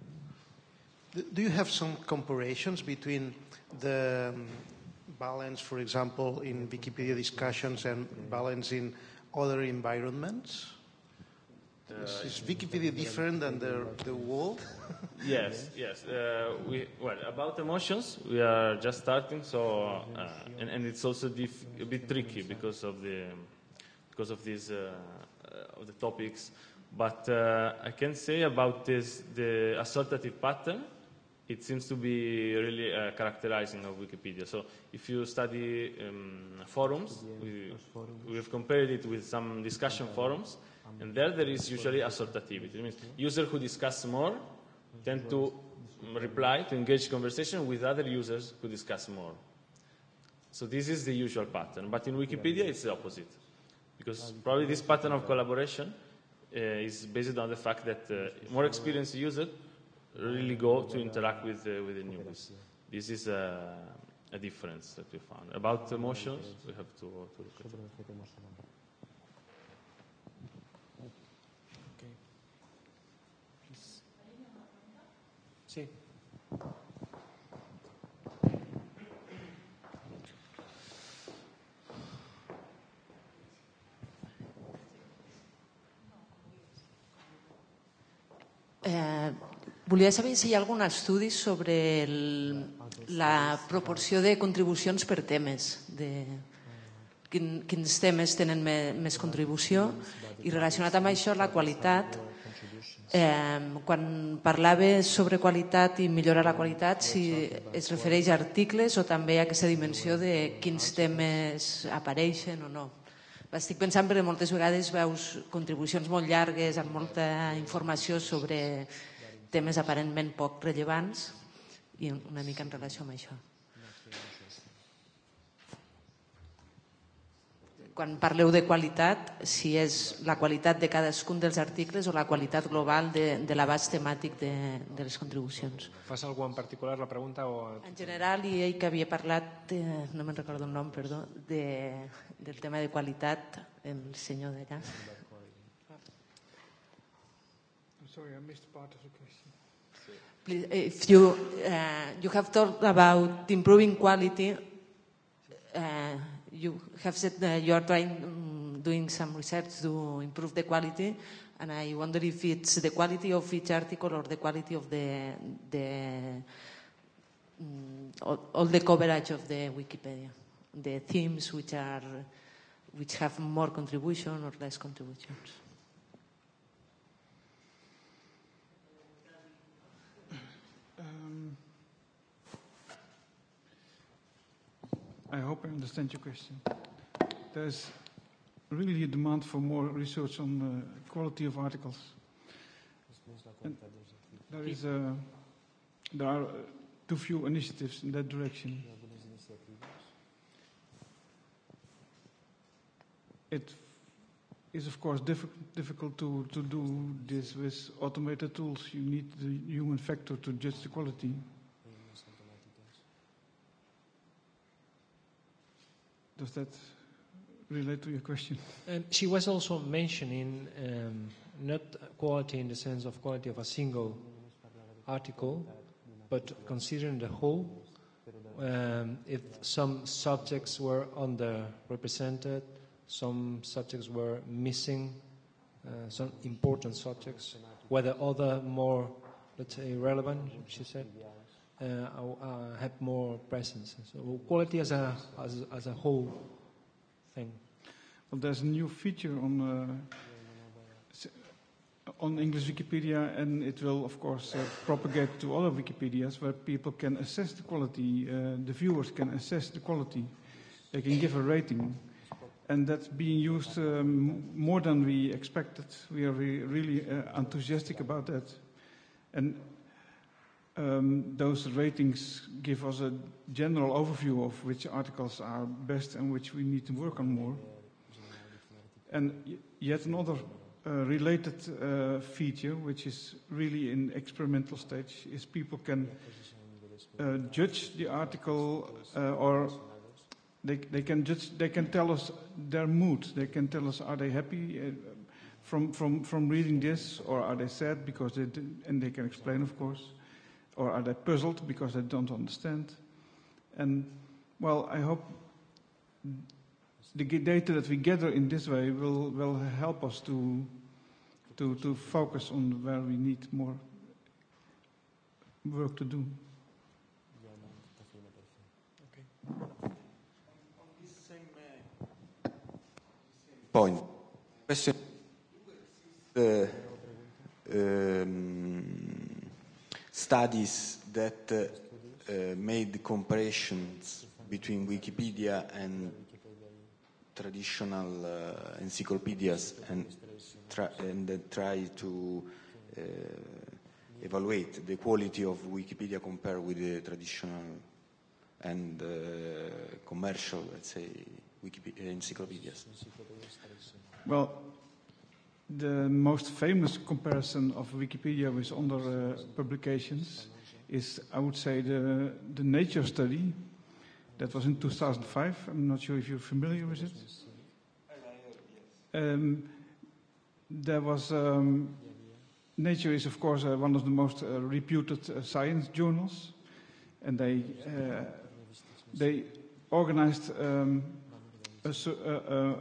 Do you have some comparisons between the um, balance, for example, in Wikipedia discussions and balance in other environments? Uh, is, is Wikipedia different than the, the world? Yes, yes. Uh, we, well, about emotions, we are just starting, so uh, and, and it's also diff, a bit tricky because of the because of these uh, uh, of the topics. But uh, I can say about this the assortative pattern. It seems to be really uh, characterizing of Wikipedia. So if you study um, forums, we, we have compared it with some discussion forums, and there there is usually assortativity. It means users who discuss more tend to reply, to engage conversation with other users who discuss more. So this is the usual pattern. But in Wikipedia, it's the opposite. Because probably this pattern of collaboration uh, is based on the fact that uh, more experienced users really go to interact with uh, with the news. This is a, a difference that we found. About emotions, we have to, to look at it. Okay. Please. Sí. Eh, volia saber si hi ha algun estudi sobre el, la proporció de contribucions per temes, de quin, quins temes tenen me, més contribució, i relacionat amb això la qualitat. Eh, quan parlava sobre qualitat i millorar la qualitat, si es refereix a articles o també a aquesta dimensió de quins temes apareixen o no. Estic pensant perquè moltes vegades veus contribucions molt llargues amb molta informació sobre temes aparentment poc rellevants i una mica en relació amb això. Quan parleu de qualitat, si és la qualitat de cadascun dels articles o la qualitat global de, de l'abast temàtic de, de les contribucions. ¿Fas algú en particular la pregunta? O... En general, i ell que havia parlat, de, no me'n recordo el nom, perdó, de, del tema de qualitat, el senyor d'allà. I'm sorry, I missed part of the question. Please, if you, uh, you have talked about improving quality, uh, you have said that you are trying, um, doing some research to improve the quality, and I wonder if it's the quality of each article or the quality of the, the um, all, all the coverage of the Wikipedia, the themes which are which have more contribution or less contributions. I hope I understand your question. There's really a demand for more research on the quality of articles. And there is a, there are too few initiatives in that direction. It is, of course, diff difficult to, to do this with automated tools. You need the human factor to judge the quality. Does that relate to your question? And she was also mentioning um, not quality in the sense of quality of a single article, but considering the whole, um, if some subjects were underrepresented, some subjects were missing, uh, some important subjects, whether other more, let's say, relevant, she said, uh, uh, have more presence. So quality as a as, as a whole thing. Well, there's a new feature on uh, on English Wikipedia, and it will, of course, uh, propagate to other Wikipedias where people can assess the quality. Uh, the viewers can assess the quality. They can give a rating. And that's being used um, more than we expected. We are re really uh, enthusiastic about that. And um, those ratings give us a general overview of which articles are best and which we need to work on more. And yet another uh, related uh, feature, which is really in experimental stage, is people can uh, judge the article uh, or They, they can just they can tell us their mood. They can tell us, are they happy uh, from from from reading this, or are they sad because they did, and they can explain, of course, or are they puzzled because they don't understand. And well, I hope the data that we gather in this way will will help us to to to focus on where we need more work to do. Point. Question. The um, studies that uh, uh, made comparisons between Wikipedia and traditional uh, encyclopedias and, try, and uh, try to uh, evaluate the quality of Wikipedia compared with the traditional and uh, commercial, let's say, Wikipedia, encyclopedias. Well, the most famous comparison of Wikipedia with other uh, publications is, I would say, the, the Nature study. That was in two thousand five. I'm not sure if you're familiar with it. Um, there was um, Nature is, of course, uh, one of the most uh, reputed uh, science journals, and they uh, they organized um, a, a, a,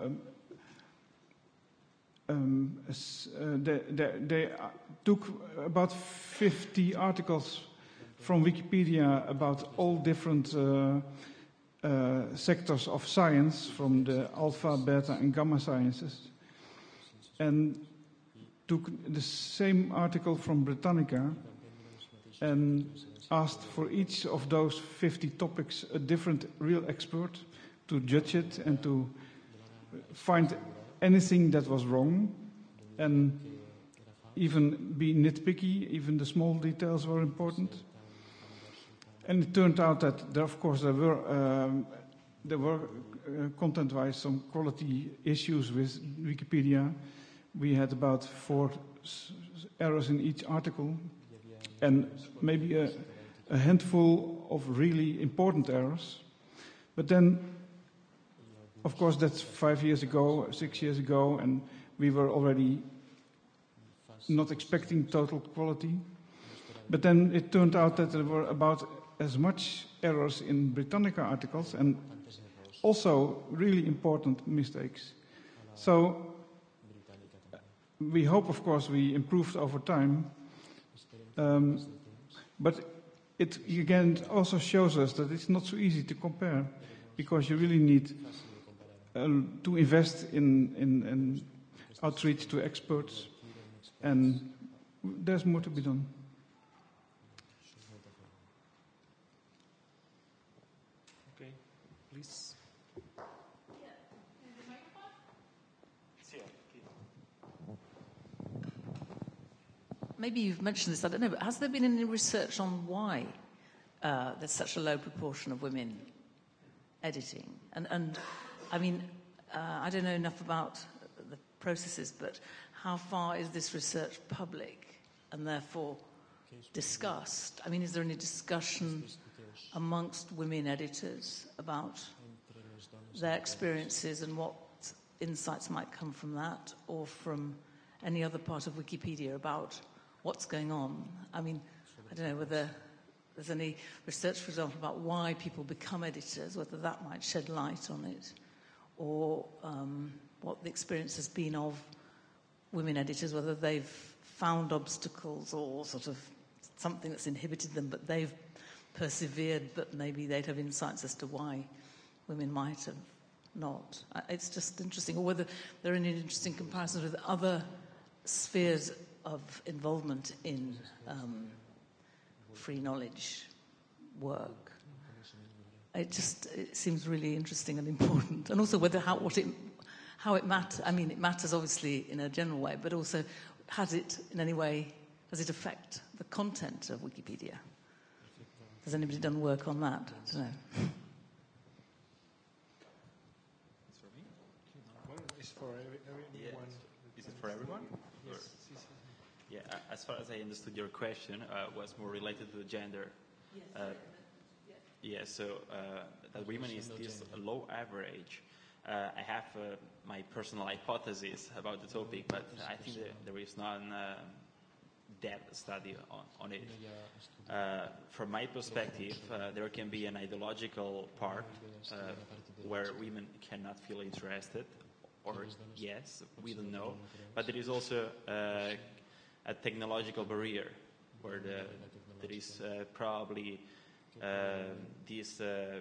um, a, uh, they, they, they took about fifty articles from Wikipedia about all different uh, uh, sectors of science, from the alpha, beta, and gamma sciences, and took the same article from Britannica and asked for each of those fifty topics a different real expert to judge it and to find anything that was wrong and even be nitpicky. Even the small details were important. And it turned out that there, of course, there were um, there were uh, content-wise some quality issues with Wikipedia. We had about four errors in each article, and maybe a, a handful of really important errors. But then, of course, that's five years ago, six years ago, and we were already not expecting total quality. But then it turned out that there were about as much errors in Britannica articles and also really important mistakes. So we hope, of course, we improved over time. Um, but it, again, also shows us that it's not so easy to compare, because you really need uh, to invest in, in, in outreach to experts, and there's more to be done. Okay. please. Maybe you've mentioned this, I don't know, but has there been any research on why uh, there's such a low proportion of women editing? And, and I mean, uh, I don't know enough about the processes, but how far is this research public and therefore discussed? I mean, is there any discussion amongst women editors about their experiences and what insights might come from that, or from any other part of Wikipedia about what's going on? I mean, I don't know whether there's any research, for example, about why people become editors, whether that might shed light on it, or um, what the experience has been of women editors, whether they've found obstacles or sort of something that's inhibited them, but they've persevered, but maybe they'd have insights as to why women might have not. It's just interesting. Or whether there are any interesting comparisons with other spheres of involvement in um, free knowledge work. It just it seems really interesting and important. And also whether how what it how it matters. I mean, it matters obviously in a general way, but also has it in any way, does it affect the content of Wikipedia? Has anybody done work on that? I don't know. It's for me? Well, it's for every, everyone. Yeah. Is it for everyone? Yes. Or? Yeah, as far as I understood your question, uh, was more related to the gender. Yes. Uh, yeah, so uh, that women is this low average. Uh, I have uh, my personal hypothesis about the topic, but I think that there is none uh, depth study on, on it. Uh, from my perspective, uh, there can be an ideological part uh, where women cannot feel interested, or yes, we don't know. But there is also uh, a technological barrier where the, there is uh, probably uh, this uh,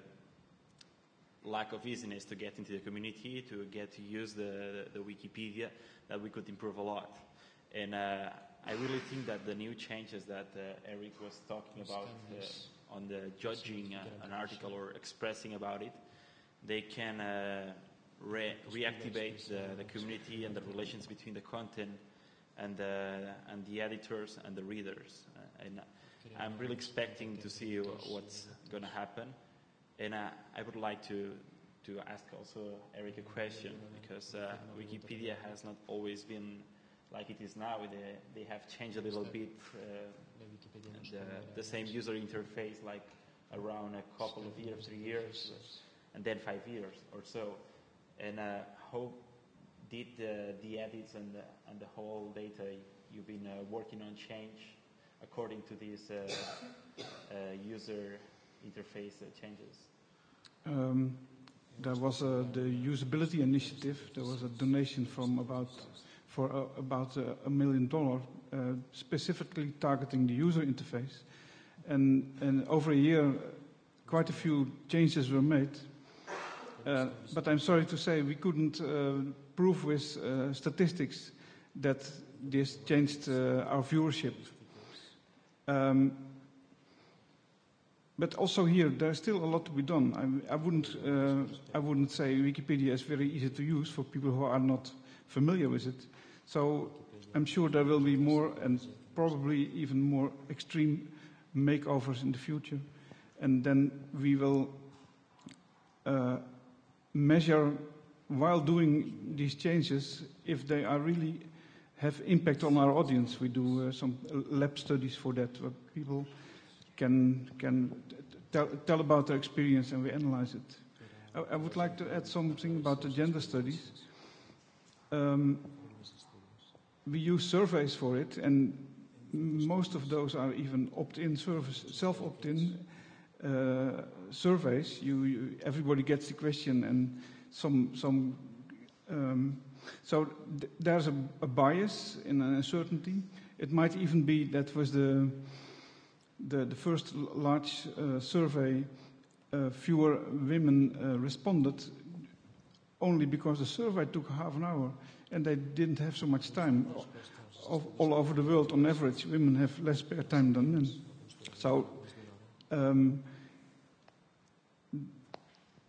lack of easiness to get into the community, to get to use the, the, the Wikipedia, that we could improve a lot. And uh, I really think that the new changes that uh, Eric was talking about uh, on the judging uh, an article or expressing about it, they can uh, re reactivate the, the community and the relations between the content and the, and the editors and the readers. Uh, and I'm really expecting to see what's going to happen. And uh, I would like to to ask also Eric a question, because uh, Wikipedia has not always been like it is now. They, they have changed a little bit uh, the, the same user interface, like around a couple of years, three years, and then five years or so. And uh, how did the, the edits and the, and the whole data you've been uh, working on change according to these uh, uh, user interface uh, changes? Um, there was a, the usability initiative. There was a donation from about for uh, about uh, a million dollars, uh, specifically targeting the user interface, and and over a year, quite a few changes were made. Uh, but I'm sorry to say we couldn't uh, prove with uh, statistics that this changed uh, our viewership. Um, But also here, there's still a lot to be done. I, I wouldn't, uh, I wouldn't say Wikipedia is very easy to use for people who are not familiar with it. So I'm sure there will be more and probably even more extreme makeovers in the future. And then we will uh, measure, while doing these changes, if they are really have impact on our audience. We do uh, some lab studies for that, where people can can tell, tell about their experience and we analyze it. I, I would like to add something about the gender studies. Um, we use surveys for it, and most of those are even opt-in service, self-opt-in uh, surveys. You, you, everybody gets the question, and some some. Um, so th there's a, a bias in an uncertainty. It might even be that was the. The, the first large uh, survey, uh, fewer women uh, responded only because the survey took half an hour and they didn't have so much time. All, all over the world, on average, women have less spare time than men. So um,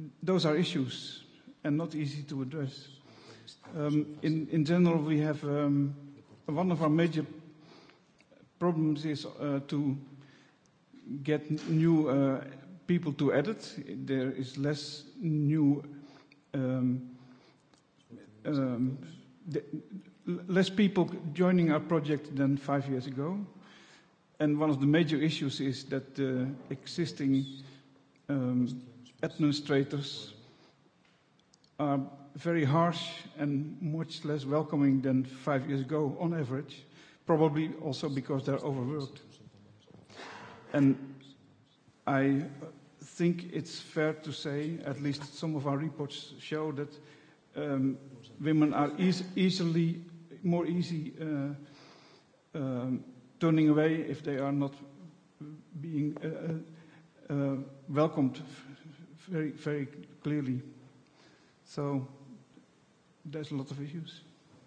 those are issues and not easy to address. Um, in, in general, we have um, one of our major problems is uh, to get new uh, people to edit. There is less new, um, um, the, less people joining our project than five years ago. And one of the major issues is that the existing um, administrators are very harsh and much less welcoming than five years ago on average, probably also because they're overworked. And I think it's fair to say, at least some of our reports show, that um, women are eas easily, more easy uh, um, turning away if they are not being uh, uh, welcomed very, very clearly. So there's a lot of issues.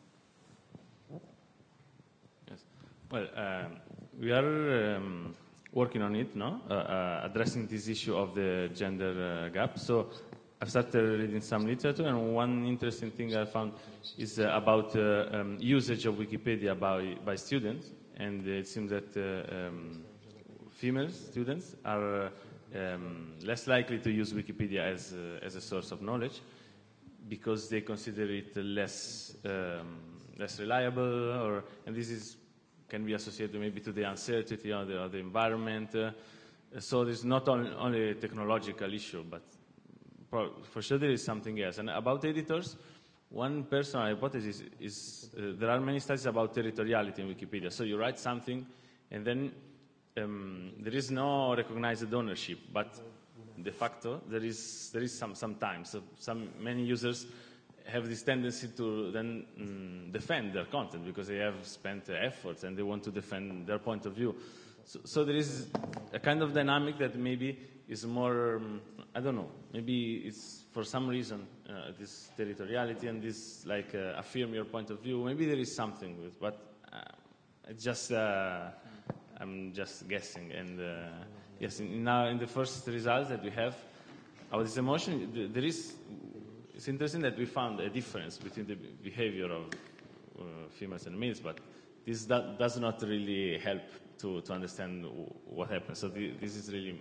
Yes. Well, um, we are um, working on it, no? Uh, uh, addressing this issue of the gender uh, gap. So I've started reading some literature, and one interesting thing I found is uh, about uh, um, usage of Wikipedia by, by students. And it seems that uh, um, female students are uh, um, less likely to use Wikipedia as, uh, as a source of knowledge, because they consider it less um, less reliable, or and this is can be associated maybe to the uncertainty of the, of the environment. Uh, so there's not only, only a technological issue, but for, for sure there is something else. And about editors, one personal hypothesis is, is uh, there are many studies about territoriality in Wikipedia. So you write something, and then um, there is no recognized ownership, but de facto, there is there is some sometimes so some many users have this tendency to then mm, defend their content because they have spent uh, efforts and they want to defend their point of view. So, so there is a kind of dynamic that maybe is more um, I don't know. Maybe it's for some reason uh, this territoriality and this like uh, affirm your point of view. Maybe there is something with, but uh, it's just uh, I'm just guessing and. Uh, Yes, in, now in the first results that we have about this emotion, there is, it's interesting that we found a difference between the behavior of uh, females and males, but this do, does not really help to, to understand what happens. So the, this is really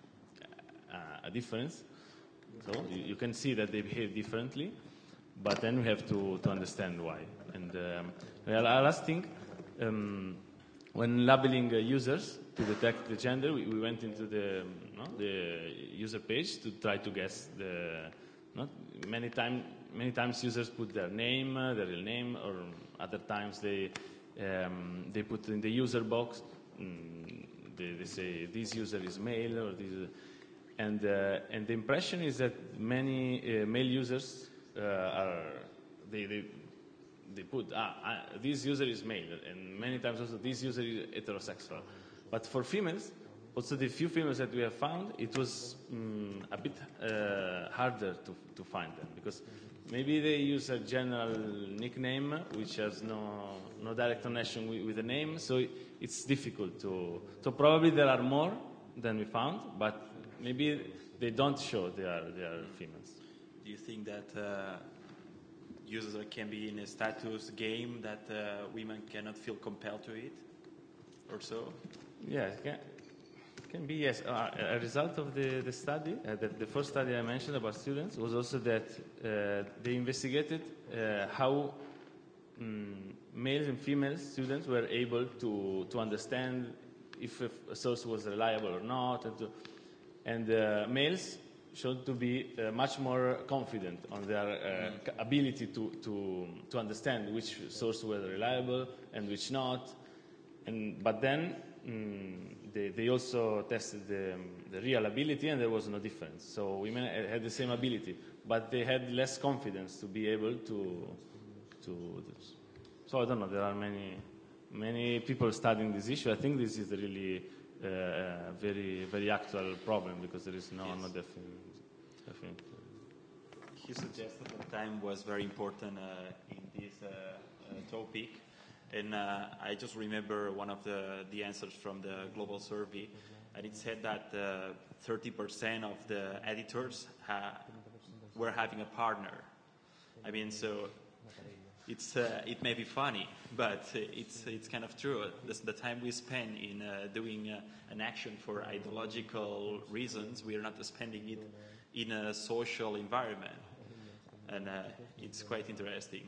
uh, a difference. So you, you can see that they behave differently, but then we have to, to understand why. And um, well, last thing, um, when labeling uh, users, to detect the gender, we, we went into the, no, the user page to try to guess the. No, many time, many times users put their name, uh, their real name, or other times they um, they put in the user box. Mm, they, they say this user is male, or this, and uh, and the impression is that many uh, male users uh, are they. they They put, ah, ah, this user is male, and many times also this user is heterosexual. But for females, also the few females that we have found, it was um, a bit uh, harder to, to find them, because maybe they use a general nickname which has no, no direct connection with, with the name, so it's difficult to, so probably there are more than we found, but maybe they don't show they are, they are females. Do you think that uh, users can be in a status game that uh, women cannot feel compelled to it, or so? Yeah, it can, it can be, yes. Uh, a result of the, the study, uh, the, the first study I mentioned about students, was also that uh, they investigated uh, how um, males and female students were able to, to understand if a source was reliable or not. And, to, and uh, males showed to be uh, much more confident on their uh, ability to, to, to understand which source was reliable and which not. And, but then mm, they, they also tested the, the real ability, and there was no difference. So women had the same ability, but they had less confidence to be able to, to so I don't know, there are many, many people studying this issue. I think this is really Uh, a very, very actual problem, because there is no, yes. no definite, definite. He suggested that time was very important uh, in this uh, uh, topic, and uh, I just remember one of the, the answers from the global survey, and it said that uh, thirty percent of the editors ha we're having a partner. I mean, so it's uh, it may be funny, but it's it's kind of true. This, the time we spend in uh, doing uh, an action for ideological reasons, we are not spending it in a social environment, and uh, it's quite interesting.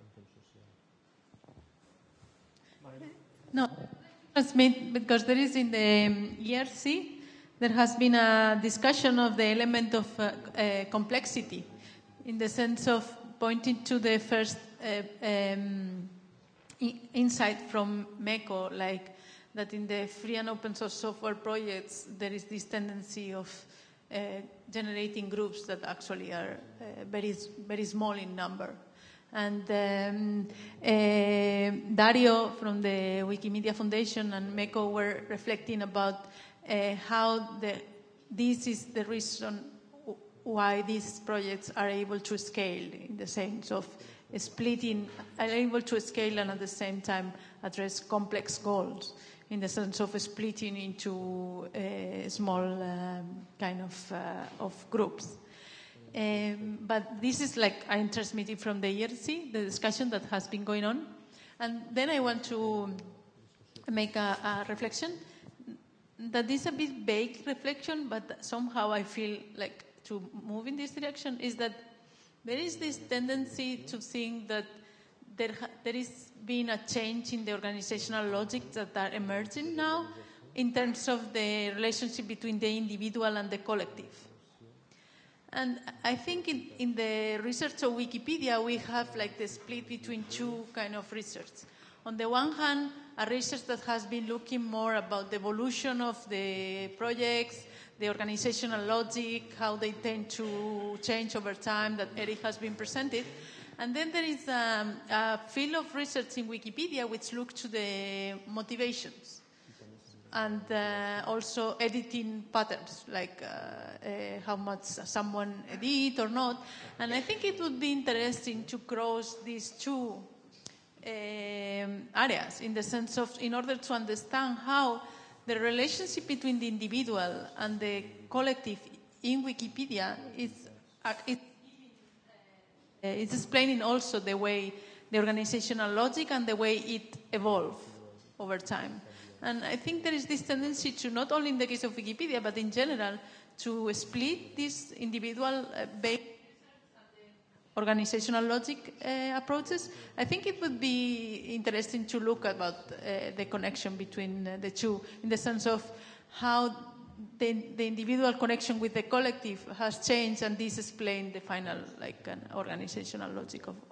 No, transmit because there is in the um, E R C there has been a discussion of the element of uh, uh, complexity, in the sense of pointing to the first uh, um, I- insight from MECO, like that in the free and open source software projects there is this tendency of uh, generating groups that actually are uh, very very small in number. And um, uh, Dario from the Wikimedia Foundation and MECO were reflecting about uh, how the, this is the reason why these projects are able to scale, in the sense of splitting, are able to scale and at the same time address complex goals, in the sense of splitting into uh, small um, kind of, uh, of groups. Um, but this is like I'm transmitting from the E R C, the discussion that has been going on. And then I want to make a, a reflection that is a bit vague reflection, but somehow I feel like to move in this direction, is that there is this tendency to think that there, ha- there is being a change in the organizational logic that are emerging now in terms of the relationship between the individual and the collective. And I think in, in the research of Wikipedia, we have like the split between two kind of research. On the one hand, a research that has been looking more about the evolution of the projects, the organizational logic, how they tend to change over time, that Eric has been presented. And then there is um, a field of research in Wikipedia which looks to the motivations and uh, also editing patterns, like uh, uh, how much someone edit or not. And I think it would be interesting to cross these two um, areas, in the sense of, in order to understand how the relationship between the individual and the collective in Wikipedia is, uh, it, uh, it's explaining also the way the organizational logic and the way it evolved over time. And I think there is this tendency to, not only in the case of Wikipedia, but in general, to split these individual uh, based organizational logic uh, approaches. I think it would be interesting to look about uh, the connection between uh, the two, in the sense of how the, the individual connection with the collective has changed, and this explains the final like an organizational logic of.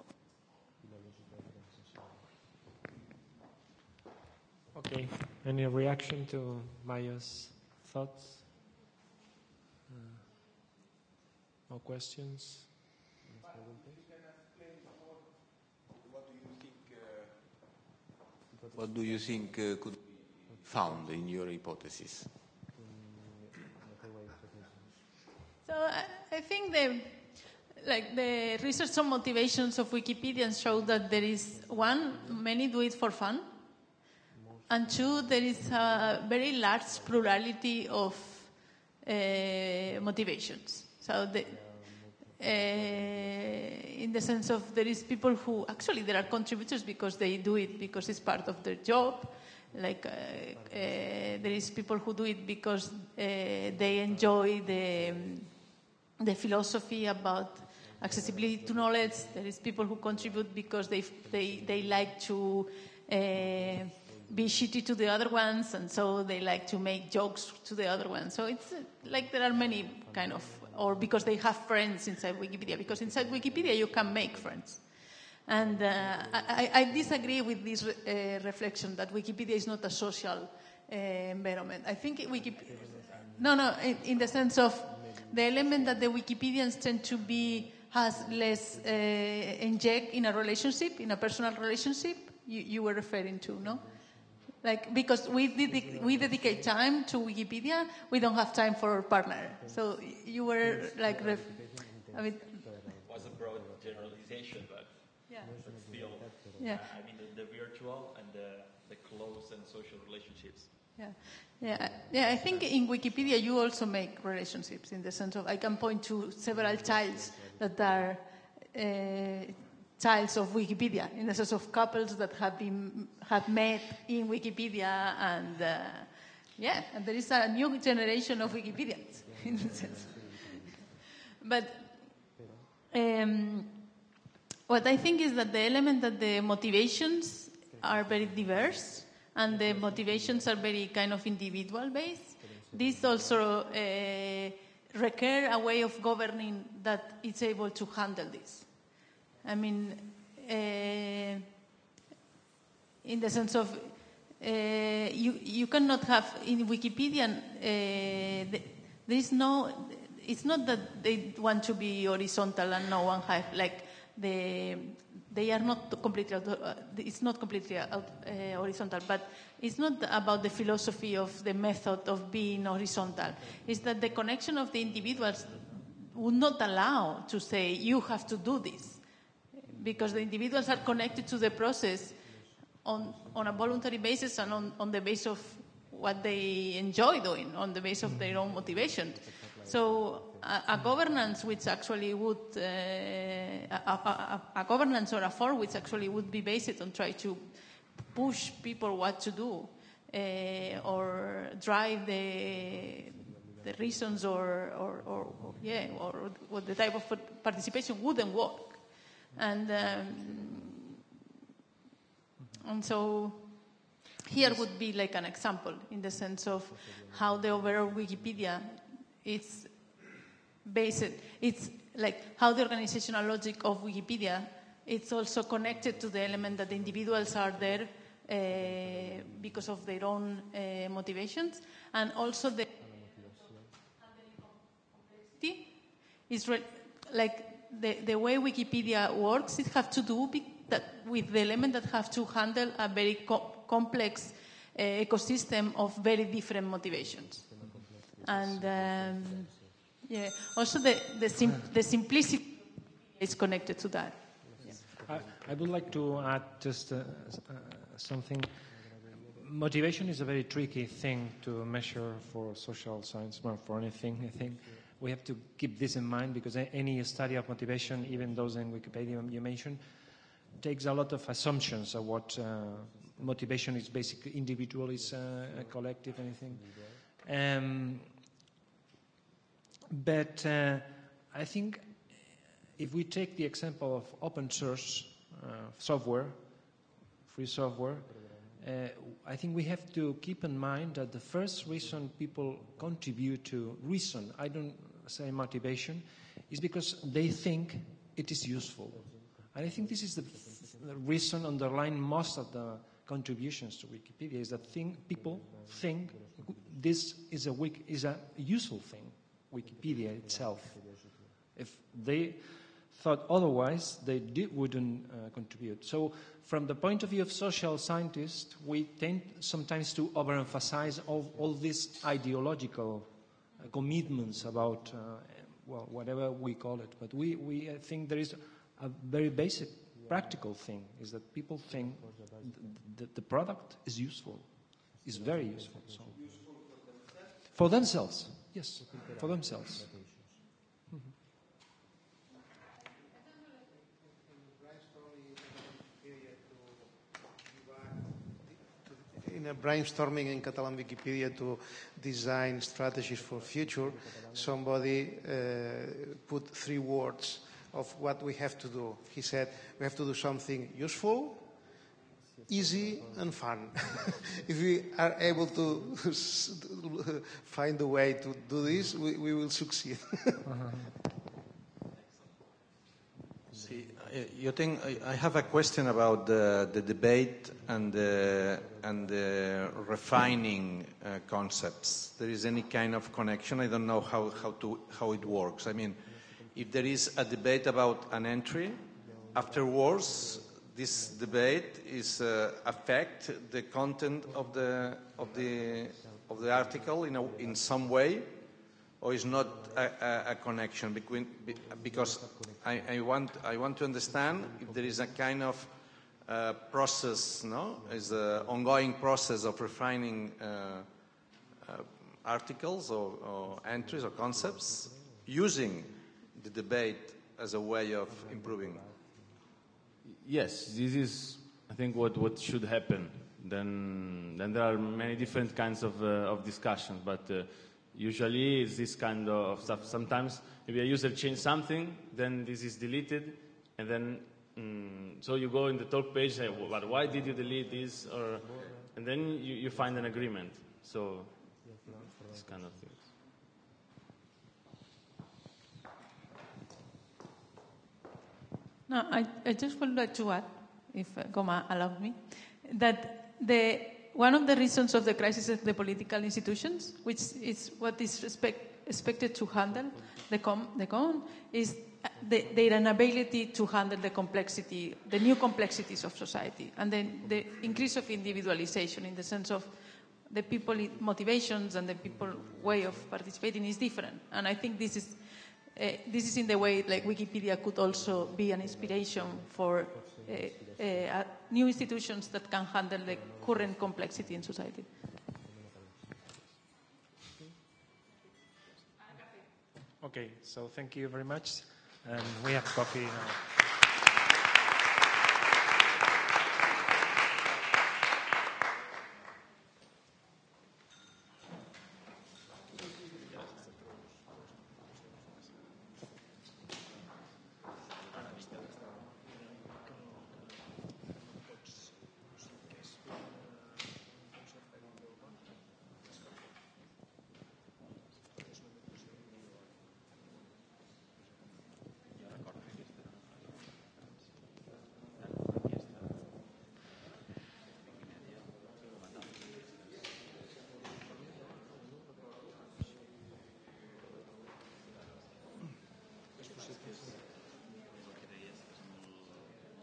Okay. Any reaction to Maya's thoughts? Uh, no questions? What do you think uh, could be found in your hypothesis? So I, I think the like the research on motivations of Wikipedians show that there is, one, many do it for fun, and two, there is a very large plurality of uh, motivations. So the, uh, in the sense of there is people who, actually there are contributors because they do it because it's part of their job. Like uh, uh, there is people who do it because uh, they enjoy the, the philosophy about accessibility to knowledge. There is people who contribute because they, they, they like to uh, be shitty to the other ones, and so they like to make jokes to the other ones. So it's uh, like there are many kind of, or because they have friends inside Wikipedia, because inside Wikipedia you can make friends. And uh, I, I disagree with this uh, reflection that Wikipedia is not a social uh, environment. I think Wikipedia, no, no, in, in the sense of the element that the Wikipedians tend to be, has less uh, inject in a relationship, in a personal relationship, you, you were referring to, no? Like, because we, dedic- we dedicate time to Wikipedia, we don't have time for our partner. So you were like, ref- I mean, was a broad generalization, but yeah. still, yeah. I mean, the, the virtual and the, the close and social relationships. Yeah. Yeah, yeah. I think in Wikipedia you also make relationships in the sense of I can point to several childs that are uh, childs of Wikipedia, in the sense of couples that have been have met in Wikipedia, and uh, yeah, and there is a new generation of Wikipedians in the sense. But um, what I think is that the element that the motivations are very diverse. And the motivations are very kind of individual based. This also uh, require a way of governing that is able to handle this. I mean, uh, in the sense of uh, you you cannot have in Wikipedia. Uh, the, there is no. It's not that they want to be horizontal and no one have like the. They are not completely, uh, it's not completely uh, uh, horizontal, but it's not about the philosophy of the method of being horizontal. It's that the connection of the individuals would not allow to say, you have to do this. Because the individuals are connected to the process on, on a voluntary basis and on, on the basis of what they enjoy doing, on the basis of their own motivation. So a, a governance which actually would, uh, a, a, a governance or a form which actually would be based on trying to push people what to do uh, or drive the the reasons or, or, or, or yeah, or, or the type of participation wouldn't work. And, um, and so here would be like an example in the sense of how the overall Wikipedia it's based, it's like how the organizational logic of Wikipedia, it's also connected to the element that the individuals are there uh, because of their own uh, motivations, and also the complexity is re- like the, the way Wikipedia works, it has to do be- that with the element that have to handle a very co- complex uh, ecosystem of very different motivations. And um, yeah, also the the, sim- the simplicity is connected to that. Yeah. I, I would like to add just uh, uh, something. Motivation is a very tricky thing to measure for social science, well, for anything. I think we have to keep this in mind because any study of motivation, even those in Wikipedia you mentioned, takes a lot of assumptions of what uh, motivation is. Basically, individual is uh, a collective, anything. Um, But uh, I think if we take the example of open source uh, software, free software, uh, I think we have to keep in mind that the first reason people contribute to reason, I don't say motivation, is because they think it is useful. And I think this is the, the reason underlying most of the contributions to Wikipedia, is that think, people think this is a, wik- is a useful thing. Wikipedia itself. If they thought otherwise, they did, wouldn't uh, contribute. So from the point of view of social scientists, we tend sometimes to overemphasize all, all these ideological uh, commitments about, uh, well, whatever we call it. But we, we I think there is a very basic practical thing, is that people think that the product is useful, is very useful. So. For themselves. Yes, for themselves. Mm-hmm. In a brainstorming in Catalan Wikipedia to design strategies for future, somebody uh, put three words of what we have to do. He said, we have to do something useful, easy and fun. If we are able to find a way to do this, we, we will succeed. See, you think I have a question about the, the debate and the, and the refining uh, concepts. There is any kind of connection? I don't know how, how to how it works. I mean, if there is a debate about an entry, afterwards this debate is uh, affect the content of the of the of the article in a, in some way, or is not a, a, a connection between, because I, I want I want to understand if there is a kind of uh, process, no? Is an ongoing process of refining uh, uh, articles or, or entries or concepts, using the debate as a way of improving. Yes, this is, I think, what, what should happen. Then, then there are many different kinds of, uh, of discussions, but uh, usually it's this kind of stuff. Sometimes maybe a user changes something, then this is deleted, and then mm, so you go in the talk page, say, well, but why did you delete this? Or, and then you, you find an agreement. So this kind of things. No, I, I just would like to add, if uh, Goma allows me, that the, one of the reasons of the crisis of the political institutions, which is what is expect, expected to handle the, com, the common, is the, their inability to handle the complexity, the new complexities of society, and then the increase of individualization in the sense of the people motivations and the people way of participating is different. And I think this is uh, this is in the way like Wikipedia could also be an inspiration for uh, uh, new institutions that can handle the current complexity in society. Okay, so thank you very much. And we have coffee now.